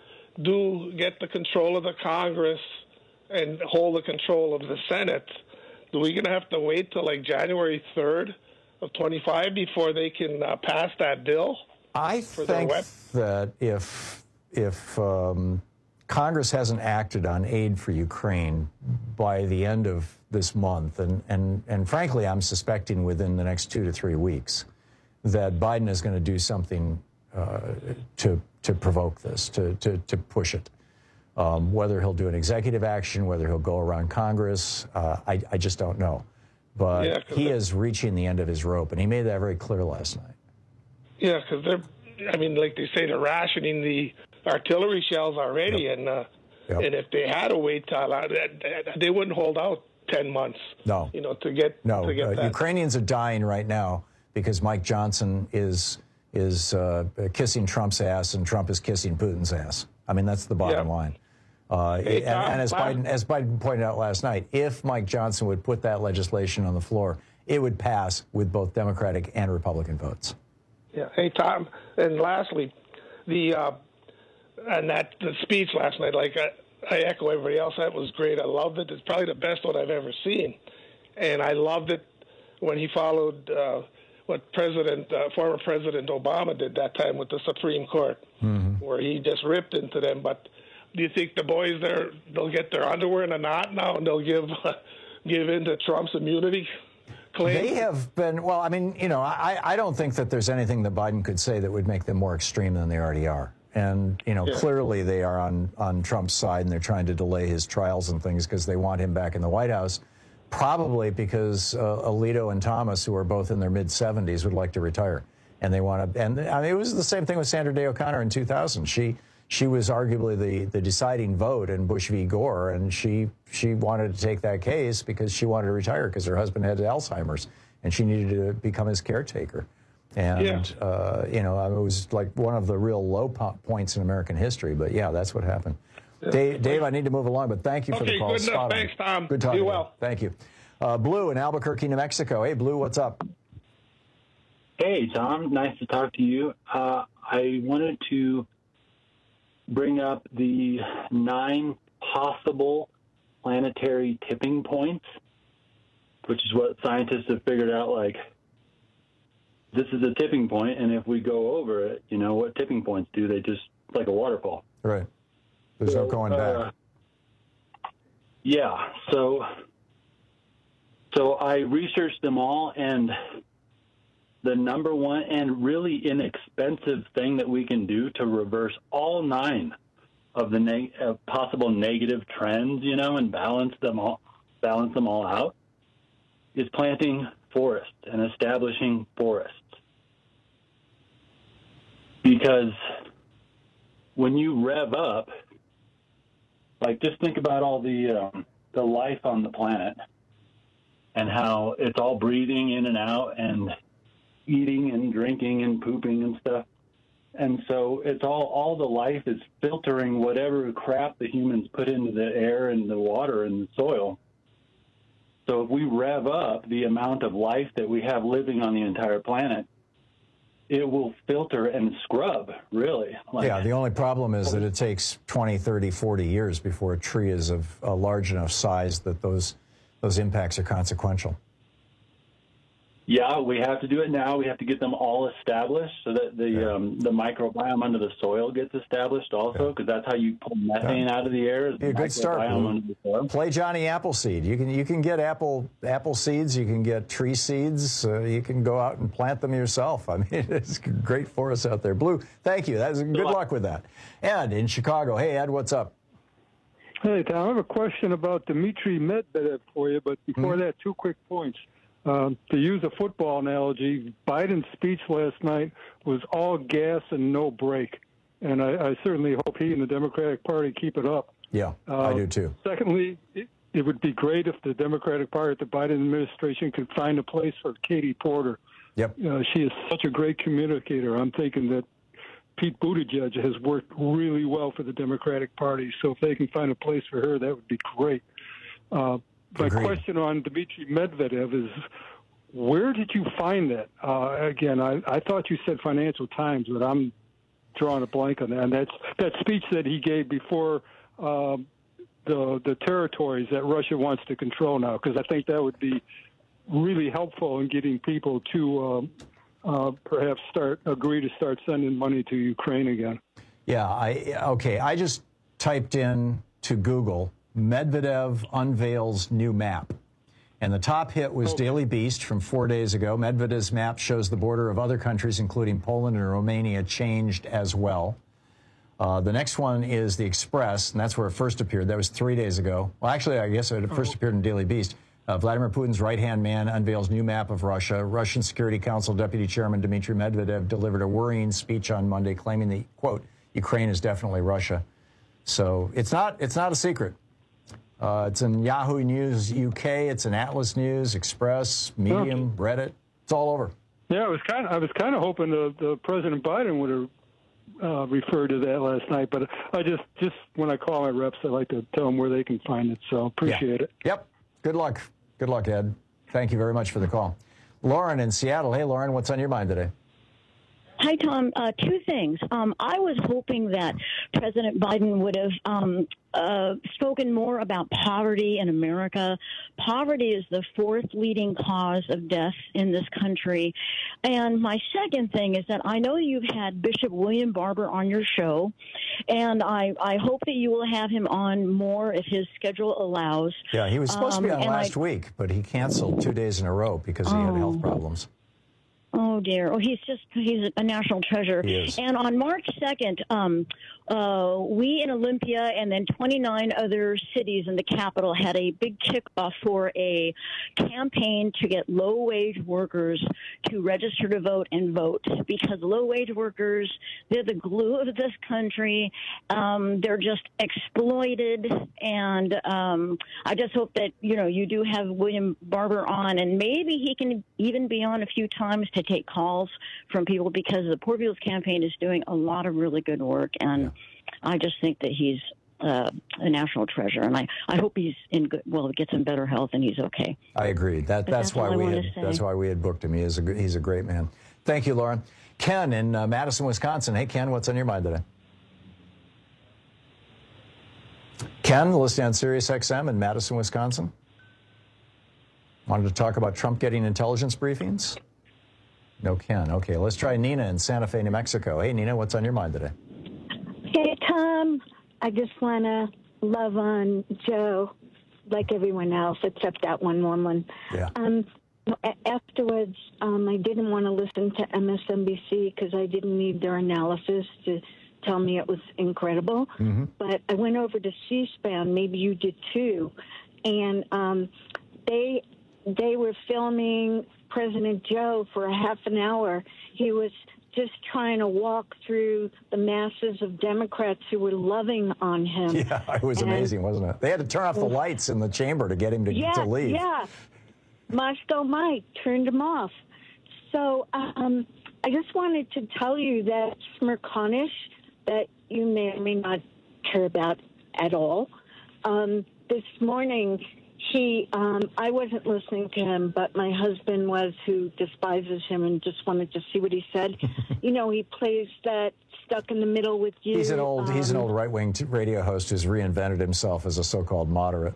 do get the control of the Congress and hold the control of the Senate, are we going to have to wait till like January third of twenty-five before they can uh, pass that bill? I think that if if um, Congress hasn't acted on aid for Ukraine by the end of this month, and, and, and frankly, I'm suspecting within the next two to three weeks, that Biden is going to do something uh, to to provoke this, to to, to push it. Um, whether he'll do an executive action, whether he'll go around Congress, uh, I, I just don't know. But yeah, he is reaching the end of his rope, and he made that very clear last night. Yeah, because they're, I mean, like they say, they're rationing the artillery shells already, yep. and uh, yep. and if they had to wait till uh, they wouldn't hold out ten months. No, you know, to get no. To get uh, that. Ukrainians are dying right now because Mike Johnson is is uh, kissing Trump's ass and Trump is kissing Putin's ass. I mean, that's the bottom yeah. line. Uh, hey, and, Tom, and as Biden, as Biden pointed out last night, if Mike Johnson would put that legislation on the floor, it would pass with both Democratic and Republican votes. Yeah. Hey, Tom. And lastly, the uh, and that the speech last night, like I, I echo everybody else, that was great. I loved it. It's probably the best one I've ever seen, and I loved it when he followed uh, what President, uh, former President Obama did that time with the Supreme Court, mm-hmm. where he just ripped into them. But do you think the boys there, they'll get their underwear in a knot now and they'll give uh, give in to Trump's immunity claim? They have been, well, I mean, you know, I, I don't think that there's anything that Biden could say that would make them more extreme than they already are. And, you know, yeah. clearly they are on, on Trump's side and they're trying to delay his trials and things because they want him back in the White House, probably because uh, Alito and Thomas, who are both in their mid seventies, would like to retire. And they want to, and I mean, it was the same thing with Sandra Day O'Connor in two thousand. She She was arguably the, the deciding vote in Bush v. Gore, and she she wanted to take that case because she wanted to retire because her husband had Alzheimer's, and she needed to become his caretaker. And, Yeah. uh, you know, it was like one of the real low po- points in American history. But, yeah, that's what happened. Yeah. Dave, Dave, I need to move along, but thank you for Okay, the call. good enough. Spot on. Thanks, Tom. Good talking Do to well. you. Thank you. Uh, Blue in Albuquerque, New Mexico. Hey, Blue, what's up? Hey, Tom. Nice to talk to you. Uh, I wanted to bring up the nine possible planetary tipping points, which is what scientists have figured out, like, this is a tipping point, and if we go over it, you know, what tipping points do? They just, it's like a waterfall. Right. There's so, no going uh, back. Yeah, so so I researched them all, and the number one and really inexpensive thing that we can do to reverse all nine of the neg- uh, possible negative trends, you know, and balance them all, balance them all out, is planting forests and establishing forests. Because when you rev up, like, just think about all the um, the life on the planet and how it's all breathing in and out and eating and drinking and pooping and stuff. And so it's all, all the life is filtering whatever crap the humans put into the air and the water and the soil. So if we rev up the amount of life that we have living on the entire planet, it will filter and scrub, really. Like, yeah, the only problem is that it takes twenty, thirty, forty years before a tree is of a large enough size that those those impacts are consequential. Yeah, we have to do it now. We have to get them all established so that the yeah. um, the microbiome under the soil gets established also, because yeah. that's how you pull methane yeah. out of the air. Be a good start. Play Johnny Appleseed. You can you can get apple apple seeds. You can get tree seeds. Uh, you can go out and plant them yourself. I mean, it's great forests out there. Blue, thank you. That's good luck with that. Ed in Chicago. Hey, Ed, what's up? Hey, Tom. I have a question about Dmitry Medvedev for you, but before mm-hmm. that, two quick points. Um, to use a football analogy, Biden's speech last night was all gas and no brake, and I, I certainly hope he and the Democratic Party keep it up. Yeah, uh, I do too. Secondly, it, it would be great if the Democratic Party, the Biden administration, could find a place for Katie Porter. Yep. Uh, she is such a great communicator. I'm thinking that Pete Buttigieg has worked really well for the Democratic Party, so if they can find a place for her, that would be great. Uh, My Agreed. question on Dmitry Medvedev is, where did you find that? Uh, again, I, I thought you said Financial Times, but I'm drawing a blank on that. And that's that speech that he gave before um, the the territories that Russia wants to control now, because I think that would be really helpful in getting people to um, uh, perhaps start agree to start sending money to Ukraine again. Yeah, I okay. I just typed in to Google, Medvedev unveils new map. And the top hit was okay. Daily Beast from four days ago. Medvedev's map shows the border of other countries, including Poland and Romania, changed as well. Uh, the next one is The Express, and that's where it first appeared. That was three days ago. Well, actually, I guess it first oh. appeared in Daily Beast. Uh, Vladimir Putin's right-hand man unveils new map of Russia. Russian Security Council Deputy Chairman Dmitry Medvedev delivered a worrying speech on Monday, claiming that, quote, Ukraine is definitely Russia. So it's not, it's not a secret. Uh, it's in Yahoo News U K. It's in Atlas News, Express, Medium, okay. Reddit. It's all over. Yeah, I was kind of I was kind of hoping the, the President Biden would have uh, referred to that last night, but I just just when I call my reps, I like to tell them where they can find it. So appreciate yeah. it. Yep. Good luck. Good luck, Ed. Thank you very much for the call. Lauren in Seattle. Hey, Lauren, what's on your mind today? Hi, Tom. Uh, two things. Um, I was hoping that President Biden would have um, uh, spoken more about poverty in America. Poverty is the fourth leading cause of death in this country. And my second thing is that I know you've had Bishop William Barber on your show, and I, I hope that you will have him on more if his schedule allows. Yeah, he was supposed um, to be on last I, week, but he canceled two days in a row because he oh. had health problems. Oh, dear. Oh, he's just, he's a national treasure. He is. And on March second, um, uh, we in Olympia and then twenty-nine other cities in the capital had a big kickoff for a campaign to get low-wage workers to register to vote and vote, because low-wage workers, they're the glue of this country. Um, they're just exploited. And um, I just hope that, you know, you do have William Barber on, and maybe he can even be on a few times to to take calls from people because the Poor People's Campaign is doing a lot of really good work, and yeah. I just think that he's uh, a national treasure, and I, I hope he's in good, well, gets in better health and he's okay. I agree. That But that's that's why all I we wanted had, to say. that's why we had booked him. He is a g- he's a great man. Thank you, Lauren. Ken in uh, Madison, Wisconsin. Hey, Ken, what's on your mind today? Ken, listening on Sirius X M in Madison, Wisconsin. Wanted to talk about Trump getting intelligence briefings? No, Ken. Okay, let's try Nina in Santa Fe, New Mexico. Hey, Nina, what's on your mind today? Hey, Tom. I just want to love on Joe like everyone else except that one woman. Yeah. Um, a- afterwards, um, I didn't want to listen to M S N B C because I didn't need their analysis to tell me it was incredible. Mm-hmm. But I went over to C-SPAN. Maybe you did too. And um, they they were filming President Joe for a half an hour. He was just trying to walk through the masses of Democrats who were loving on him. Yeah, it was And- amazing, wasn't it? They had to turn off the lights in the chamber to get him to, yeah, to leave. Yeah, Moscow Mike turned him off. So um, I just wanted to tell you that Smirkanish, that you may or may not care about at all, um, this morning he, um, I wasn't listening to him, but my husband was, who despises him and just wanted to see what he said. You know, he plays that Stuck in the Middle with You. He's an old he's an um, old right-wing t- radio host who's reinvented himself as a so-called moderate.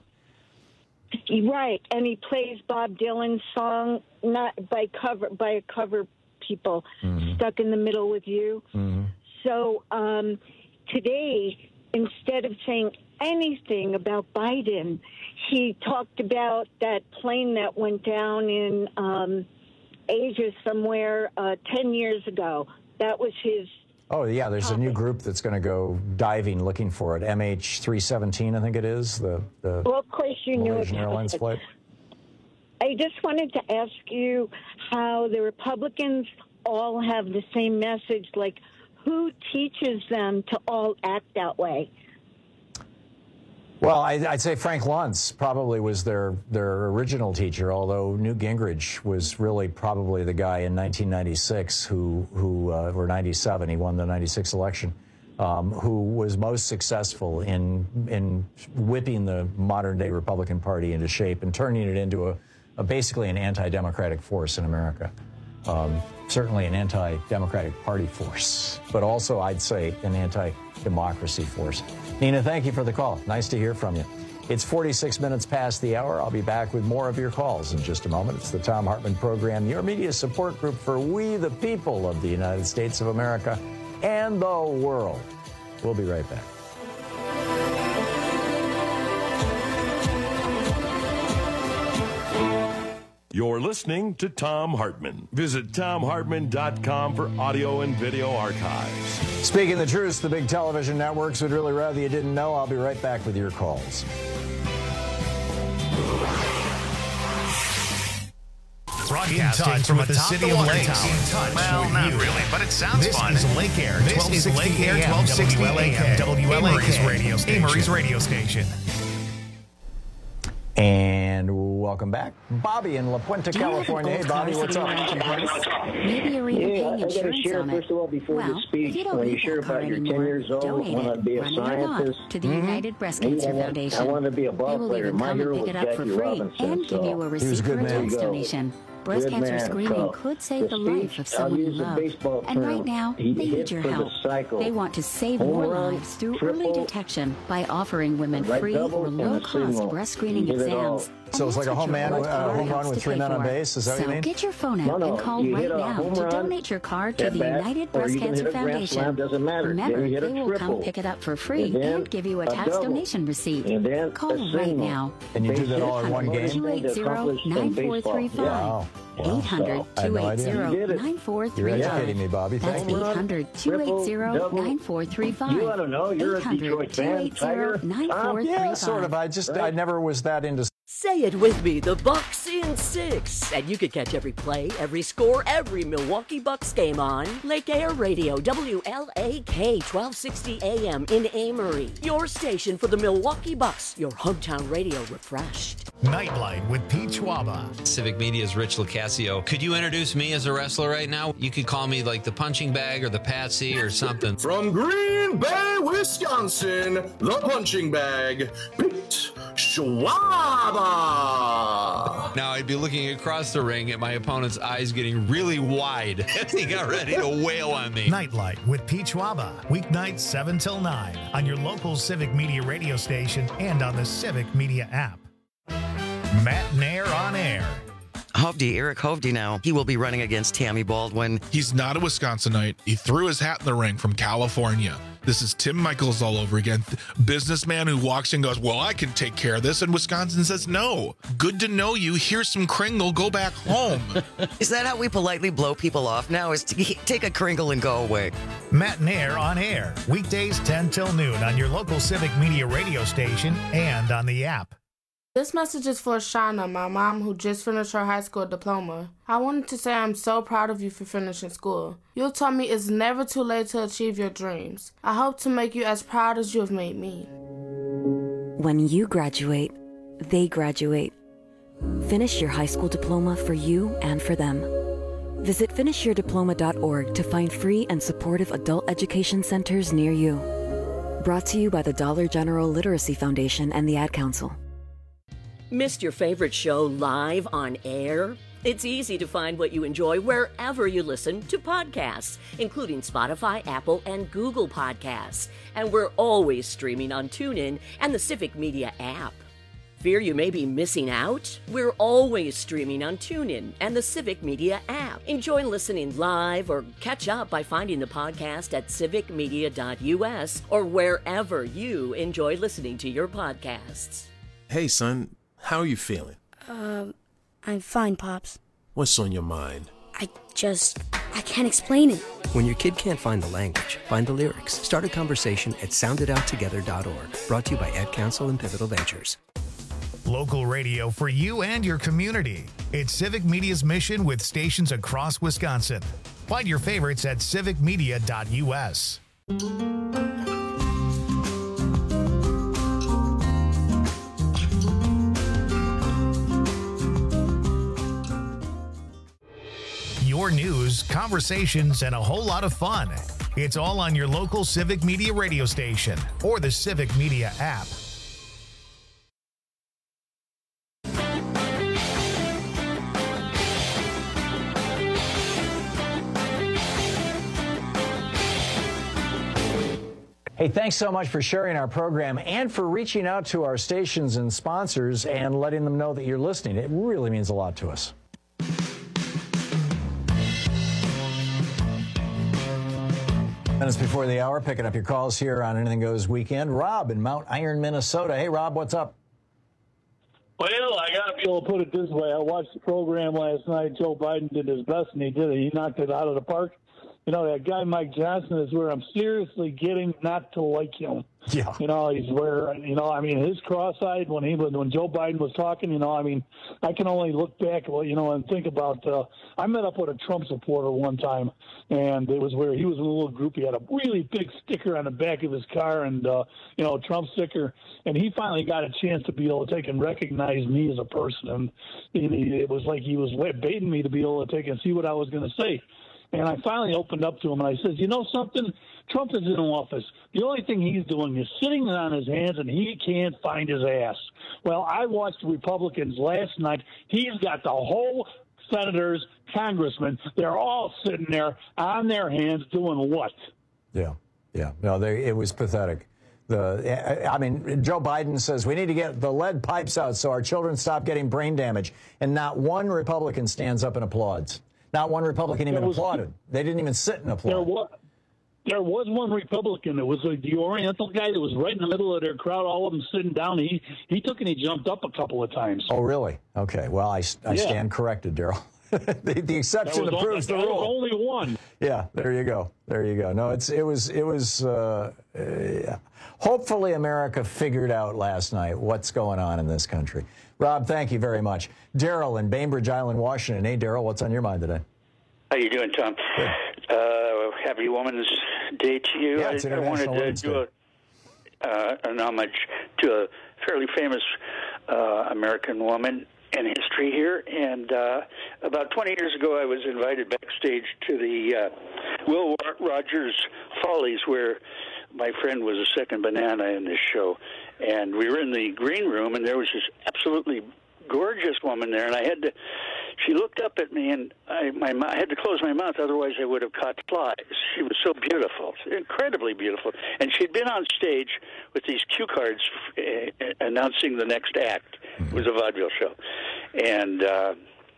Right, and he plays Bob Dylan's song, not by cover by a cover people, Mm-hmm. Stuck in the Middle with You. Mm-hmm. So um, today, instead of saying anything about Biden, he talked about that plane that went down in um, Asia somewhere uh, ten years ago. That was his. Oh, yeah, there's a new group that's going to go diving looking for it. M H three seventeen, I think it is, the, the Well, of course, you knew Malaysian it. Airlines flight. I just wanted to ask you how the Republicans all have the same message. Like, who teaches them to all act that way? Well, I, I'd say Frank Luntz probably was their, their original teacher, although Newt Gingrich was really probably the guy in nineteen ninety-six who, who uh, or ninety-seven, he won the ninety-six election, um, who was most successful in, in whipping the modern-day Republican Party into shape and turning it into a, a basically an anti-democratic force in America. Um, certainly an anti-democratic party force, but also, I'd say, an anti-democracy force. Nina, thank you for the call. Nice to hear from you. It's forty-six minutes past the hour. I'll be back with more of your calls in just a moment. It's the Thom Hartmann Program, your media support group for we the people of the United States of America and the world. We'll be right back. You're listening to Thom Hartmann. Visit Thom Hartmann dot com for audio and video archives. Speaking the truth, the big television networks would really rather you didn't know. I'll be right back with your calls. Broadcasting from the city of Lakes. In touch well, with not you. Really, but it sounds this fun. This is Lake Air. This is Lake Air twelve sixty A M. W L A K. Radio Station. Amory's radio station. And welcome back. Bobby in La Puente, California. Hey, Bobby, what's up? Maybe you're even yeah, paying I got to insurance share, on first it. of all, before Well, the speech, if you don't when you need share that car about your anymore, ten years old, donate want to it, be a run it or not, scientist. to the United Breast And Cancer I want- Foundation. I want to be a ball They will player. even My come hero and was pick it up for Jackie free Robinson. and give you a so- receipt for a There you tax go. donation. Breast Good cancer man. screening So, could save the, the life speech, of someone I'll you use a love. baseball And term. right now, He they hit need your for the help. cycle. They want to save Home more run, lives through triple, early detection by offering women right free double, or and a low-cost single. breast screening You hit it all. exams. So it's like a home man, uh, home run with three men on base? Is that so what you mean? get your phone out No, no, and call you right hit a now home to run, donate your car to at the bat, United or Breast you can Cancer hit a grand Foundation. slam, doesn't matter. Remember, Then you hit a they will come triple. pick it up for free And then and give you a a tax double. donation receipt. And then Call a right single. now. And you do that all in one game? two eight zero, nine four three five. Wow. Wow. eight hundred, I had two no eight idea. zero, You did it. nine four You're three five. educating me, Bobby. That's Thank you. eight hundred, two eight zero, nine four three five. You ought to know. You're a Detroit fan, Tiger. Tom? Yeah, sort of. I just, I never was that into. Say it with me, the Bucks in six. And you can catch every play, every score, every Milwaukee Bucks game on Lake Air Radio, W L A K, twelve sixty A M in Amory. Your station for the Milwaukee Bucks, your hometown radio refreshed. Nightlight with Pete Schwaba. Civic Media's Rich Locascio. Could you introduce me as a wrestler right now? You could call me like the punching bag or the Patsy or something. From Green Bay, Wisconsin, the punching bag, Pete Schwaba. Now I'd be looking across the ring at my opponent's eyes getting really wide as he got ready to wail on me. Nightlight with Pete Schwaba. Weeknights seven till nine on your local Civic Media radio station and on the Civic Media app. Matt Nair on air. Hovde, Eric Hovde now. He will be running against Tammy Baldwin. He's not a Wisconsinite. He threw his hat in the ring from California. This is Tim Michaels all over again. Businessman who walks in and goes, well, I can take care of this. And Wisconsin says, no. Good to know you. Here's some Kringle. Go back home. Is that how we politely blow people off now? Is to take a Kringle and go away? Matt Nair on air. Weekdays ten till noon on your local Civic Media radio station and on the app. This message is for Shauna, my mom, who just finished her high school diploma. I wanted to say I'm so proud of you for finishing school. You told me it's never too late to achieve your dreams. I hope to make you as proud as you have made me. When you graduate, they graduate. Finish your high school diploma for you and for them. Visit finish your diploma dot org to find free and supportive adult education centers near you. Brought to you by the Dollar General Literacy Foundation and the Ad Council. Missed your favorite show live on air? It's easy to find what you enjoy wherever you listen to podcasts, including Spotify, Apple, and Google Podcasts. And we're always streaming on TuneIn and the Civic Media app. Fear you may be missing out? We're always streaming on TuneIn and the Civic Media app. Enjoy listening live or catch up by finding the podcast at civic media dot u s or wherever you enjoy listening to your podcasts. Hey, son. How are you feeling? Um, I'm fine, Pops. What's on your mind? I just, I can't explain it. When your kid can't find the language, find the lyrics. Start a conversation at sound it out together dot org. Brought to you by Ad Council and Pivotal Ventures. Local radio for you and your community. It's Civic Media's mission with stations across Wisconsin. Find your favorites at civic media dot u s. Your news, conversations, and a whole lot of fun. It's all on your local Civic Media radio station or the Civic Media app. Hey, thanks so much for sharing our program and for reaching out to our stations and sponsors and letting them know that you're listening. It really means a lot to us. Minutes before the hour, picking up your calls here on Anything Goes Weekend. Rob in Mount Iron, Minnesota. Hey, Rob, what's up? Well, I got to be able to put it this way. I watched the program last night. Joe Biden did his best, and he did it. He knocked it out of the park. You know, that guy Mike Johnson is where I'm seriously getting not to like him. Yeah. You know, he's where, you know, I mean, his cross-eyed when he when Joe Biden was talking, you know, I mean, I can only look back, you know, and think about, uh, I met up with a Trump supporter one time, and it was where he was in a little group. He had a really big sticker on the back of his car and, uh, you know, Trump sticker, and he finally got a chance to be able to take and recognize me as a person. And he, it was like he was baiting me to be able to take and see what I was going to say. And I finally opened up to him, and I said, you know something? Trump is in office. The only thing he's doing is sitting on his hands, and he can't find his ass. Well, I watched Republicans last night. He's got the whole senators, congressmen. They're all sitting there on their hands doing what? Yeah, yeah. No, they, it was pathetic. The, I mean, Joe Biden says we need to get the lead pipes out so our children stop getting brain damage, and not one Republican stands up and applauds. Not one Republican even was, applauded. They didn't even sit and applaud. There was, there was one Republican. It was like the Oriental guy that was right in the middle of their crowd, all of them sitting down. He he took and he jumped up a couple of times. Oh, really? Okay. Well, I, I yeah. stand corrected, Daryl. the, the exception that proves the rule. Only one. Yeah, there you go. There you go. No, it's it was it was. Uh, uh, hopefully, America figured out last night what's going on in this country. Rob, thank you very much. Daryl in Bainbridge Island, Washington. Hey, Daryl, what's on your mind today? How you doing, Tom? Uh, happy Women's Day to you. Yeah, it's I, I wanted to do a, uh, an homage to a fairly famous uh, American woman in history here. And uh, about twenty years ago, I was invited backstage to the uh, Will Rogers Follies, where my friend was a second banana in this show. And we were in the green room, and there was this absolutely gorgeous woman there, and I had to. She looked up at me, and I, my, I had to close my mouth, otherwise I would have caught flies. She was so beautiful, incredibly beautiful. And she'd been on stage with these cue cards uh, announcing the next act. It was a vaudeville show. And uh,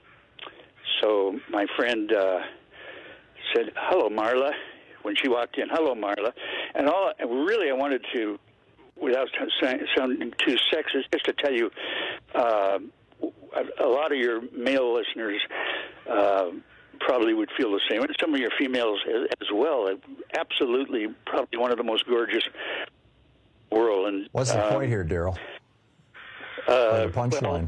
so my friend uh, said, "Hello, Marla," when she walked in. "Hello, Marla." And all really I wanted to, without sounding too sexist, just to tell you, uh, a lot of your male listeners uh, probably would feel the same. And some of your females as, as well. Absolutely, probably one of the most gorgeous world. And what's the um, point here, Daryl? Uh, the punchline.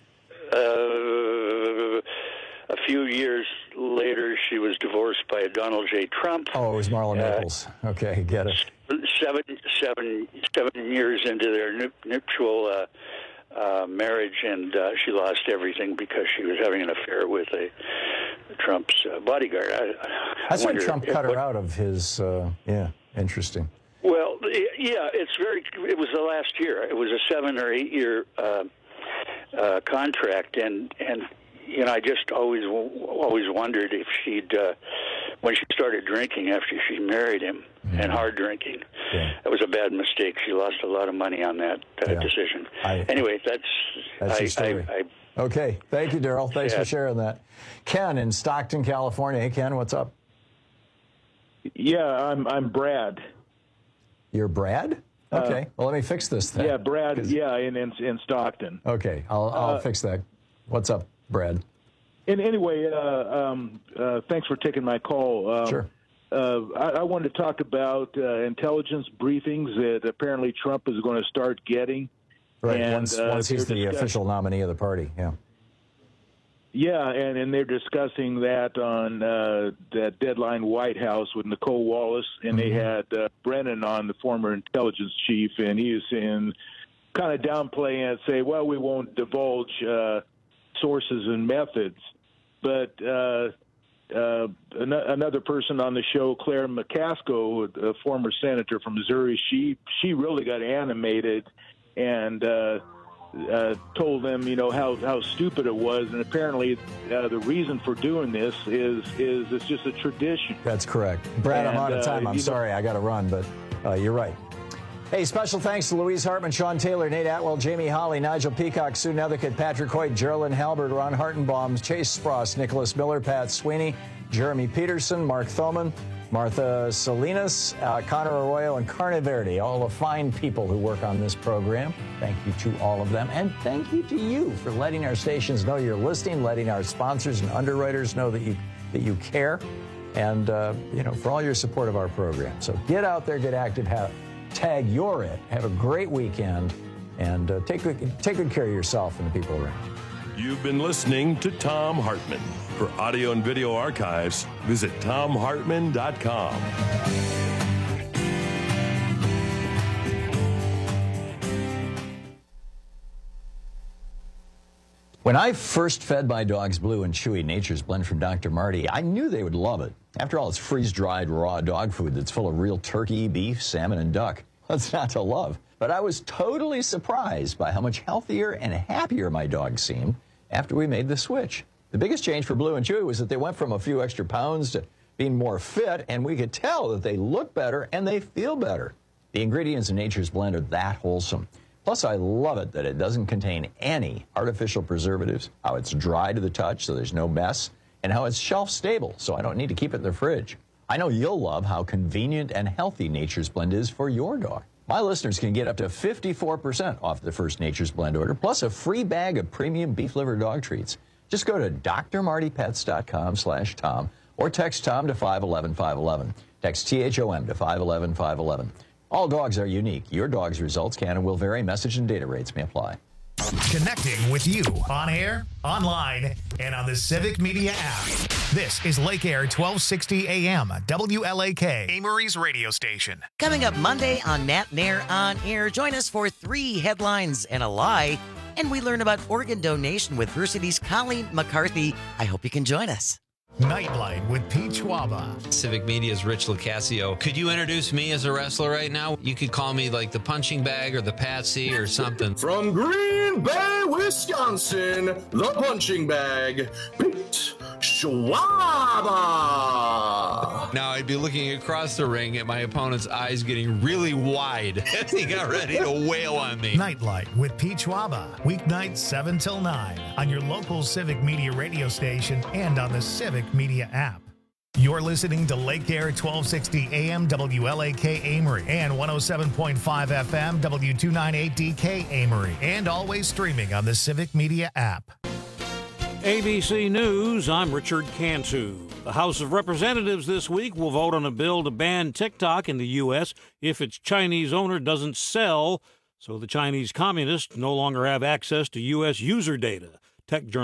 Well, uh, a few years later, she was divorced by Donald J. Trump. Oh, it was Marla Uh, Maples. Okay, get it. Seven, seven, seven years into their nuptial uh, uh, marriage, and uh, she lost everything because she was having an affair with a Trump's uh, bodyguard. I, That's I why wonder Trump if, cut her what, out of his. Uh, yeah, interesting. Well, yeah, it's very. It was the last year. It was a seven or eight year uh, uh, contract, and and you know, I just always always wondered if she'd uh, when she started drinking after she married him, mm-hmm. and hard drinking. Yeah. That was a bad mistake. She lost a lot of money on that uh, Yeah. decision. I- anyway, that's That's I, your story. I, I, Okay, thank you, Daryl. Thanks Yeah. for sharing that. Ken in Stockton, California. Hey, Ken, what's up? Yeah, I'm I'm Brad. You're Brad? Okay. Uh, well, let me fix this then. Yeah, Brad. Yeah, in in, in Stockton. Okay, I'll I'll Uh, fix that. What's up, Brad? And anyway, uh, um, uh, thanks for taking my call. Um, Sure. Uh, I, I wanted to talk about uh, intelligence briefings that apparently Trump is going to start getting. Right. And, once uh, once he's they're the discuss- official nominee of the party. Yeah. Yeah, and, and they're discussing that on uh, that Deadline White House with Nicole Wallace, and they had uh, Brennan on, the former intelligence chief, and he was in kind of downplaying it, say, well, we won't divulge uh, sources and methods. But uh, uh, an- another person on the show, Claire McCaskill, a former senator from Missouri, she she really got animated and uh, uh, told them, you know, how, how stupid it was. And apparently uh, the reason for doing this is is it's just a tradition. That's correct. Brad, I'm And, out of time. uh, I'm you know- sorry. I got to run, but uh, you're right. Hey, special thanks to Louise Hartman, Sean Taylor, Nate Atwell, Jamie Holly, Nigel Peacock, Sue Nethercutt, Patrick Hoyt, Geraldine Halbert, Ron Hartenbaum, Chase Spross, Nicholas Miller, Pat Sweeney, Jeremy Peterson, Mark Thoman, Martha Salinas, uh, Connor Arroyo, and Carne Verde, all the fine people who work on this program. Thank you to all of them. And thank you to you for letting our stations know you're listening, letting our sponsors and underwriters know that you, that you care, and, uh, you know, for all your support of our program. So get out there, get active, have, tag you're it. Have a great weekend, and uh, take, good, take good care of yourself and the people around you. You've been listening to Tom Hartman. For audio and video archives, visit tom hartman dot com. When I first fed my dogs Blue and Chewy Nature's Blend from Doctor Marty, I knew they would love it. After all, it's freeze-dried raw dog food that's full of real turkey, beef, salmon, and duck. What's not to love? But I was totally surprised by how much healthier and happier my dogs seemed after we made the switch. The biggest change for Blue and Chewy was that they went from a few extra pounds to being more fit, and we could tell that they look better and they feel better. The ingredients in Nature's Blend are that wholesome. Plus, I love it that it doesn't contain any artificial preservatives, how it's dry to the touch so there's no mess, and how it's shelf stable so I don't need to keep it in the fridge. I know you'll love how convenient and healthy Nature's Blend is for your dog. My listeners can get up to fifty-four percent off the first Nature's Blend order, plus a free bag of premium beef liver dog treats. Just go to d r marty pets dot com slash Tom or text Tom to five one one five one one. Text T H O M to five one one five one one. All dogs are unique. Your dog's results can and will vary. Message and data rates may apply. Connecting with you on air, online, and on the Civic Media app. This is Lake Air twelve sixty A M, W L A K, Amory's radio station. Coming up Monday on Nat Nair On Air, join us for three headlines and a lie, and we learn about organ donation with Versity's Colleen McCarthy. I hope you can join us. Nightlight with Pete Schwaba. Civic Media's Rich Locascio. Could you introduce me as a wrestler right now? You could call me like the punching bag or the Patsy or something. From Green Bay, Wisconsin, the punching bag, Pete Schwaba. Now I'd be looking across the ring at my opponent's eyes getting really wide as he got ready to wail on me. Nightlight with Pete Schwaba. Weeknights seven till nine on your local Civic Media radio station and on the Civic Media app. You're listening to Lake Air twelve sixty A M W L A K Amory and one oh seven point five F M W two ninety-eight D K Amory, and always streaming on the Civic Media app. A B C News, I'm Richard Cantu. The House of Representatives this week will vote on a bill to ban TikTok in the U S if its Chinese owner doesn't sell, so the Chinese communists no longer have access to U S user data. Tech journal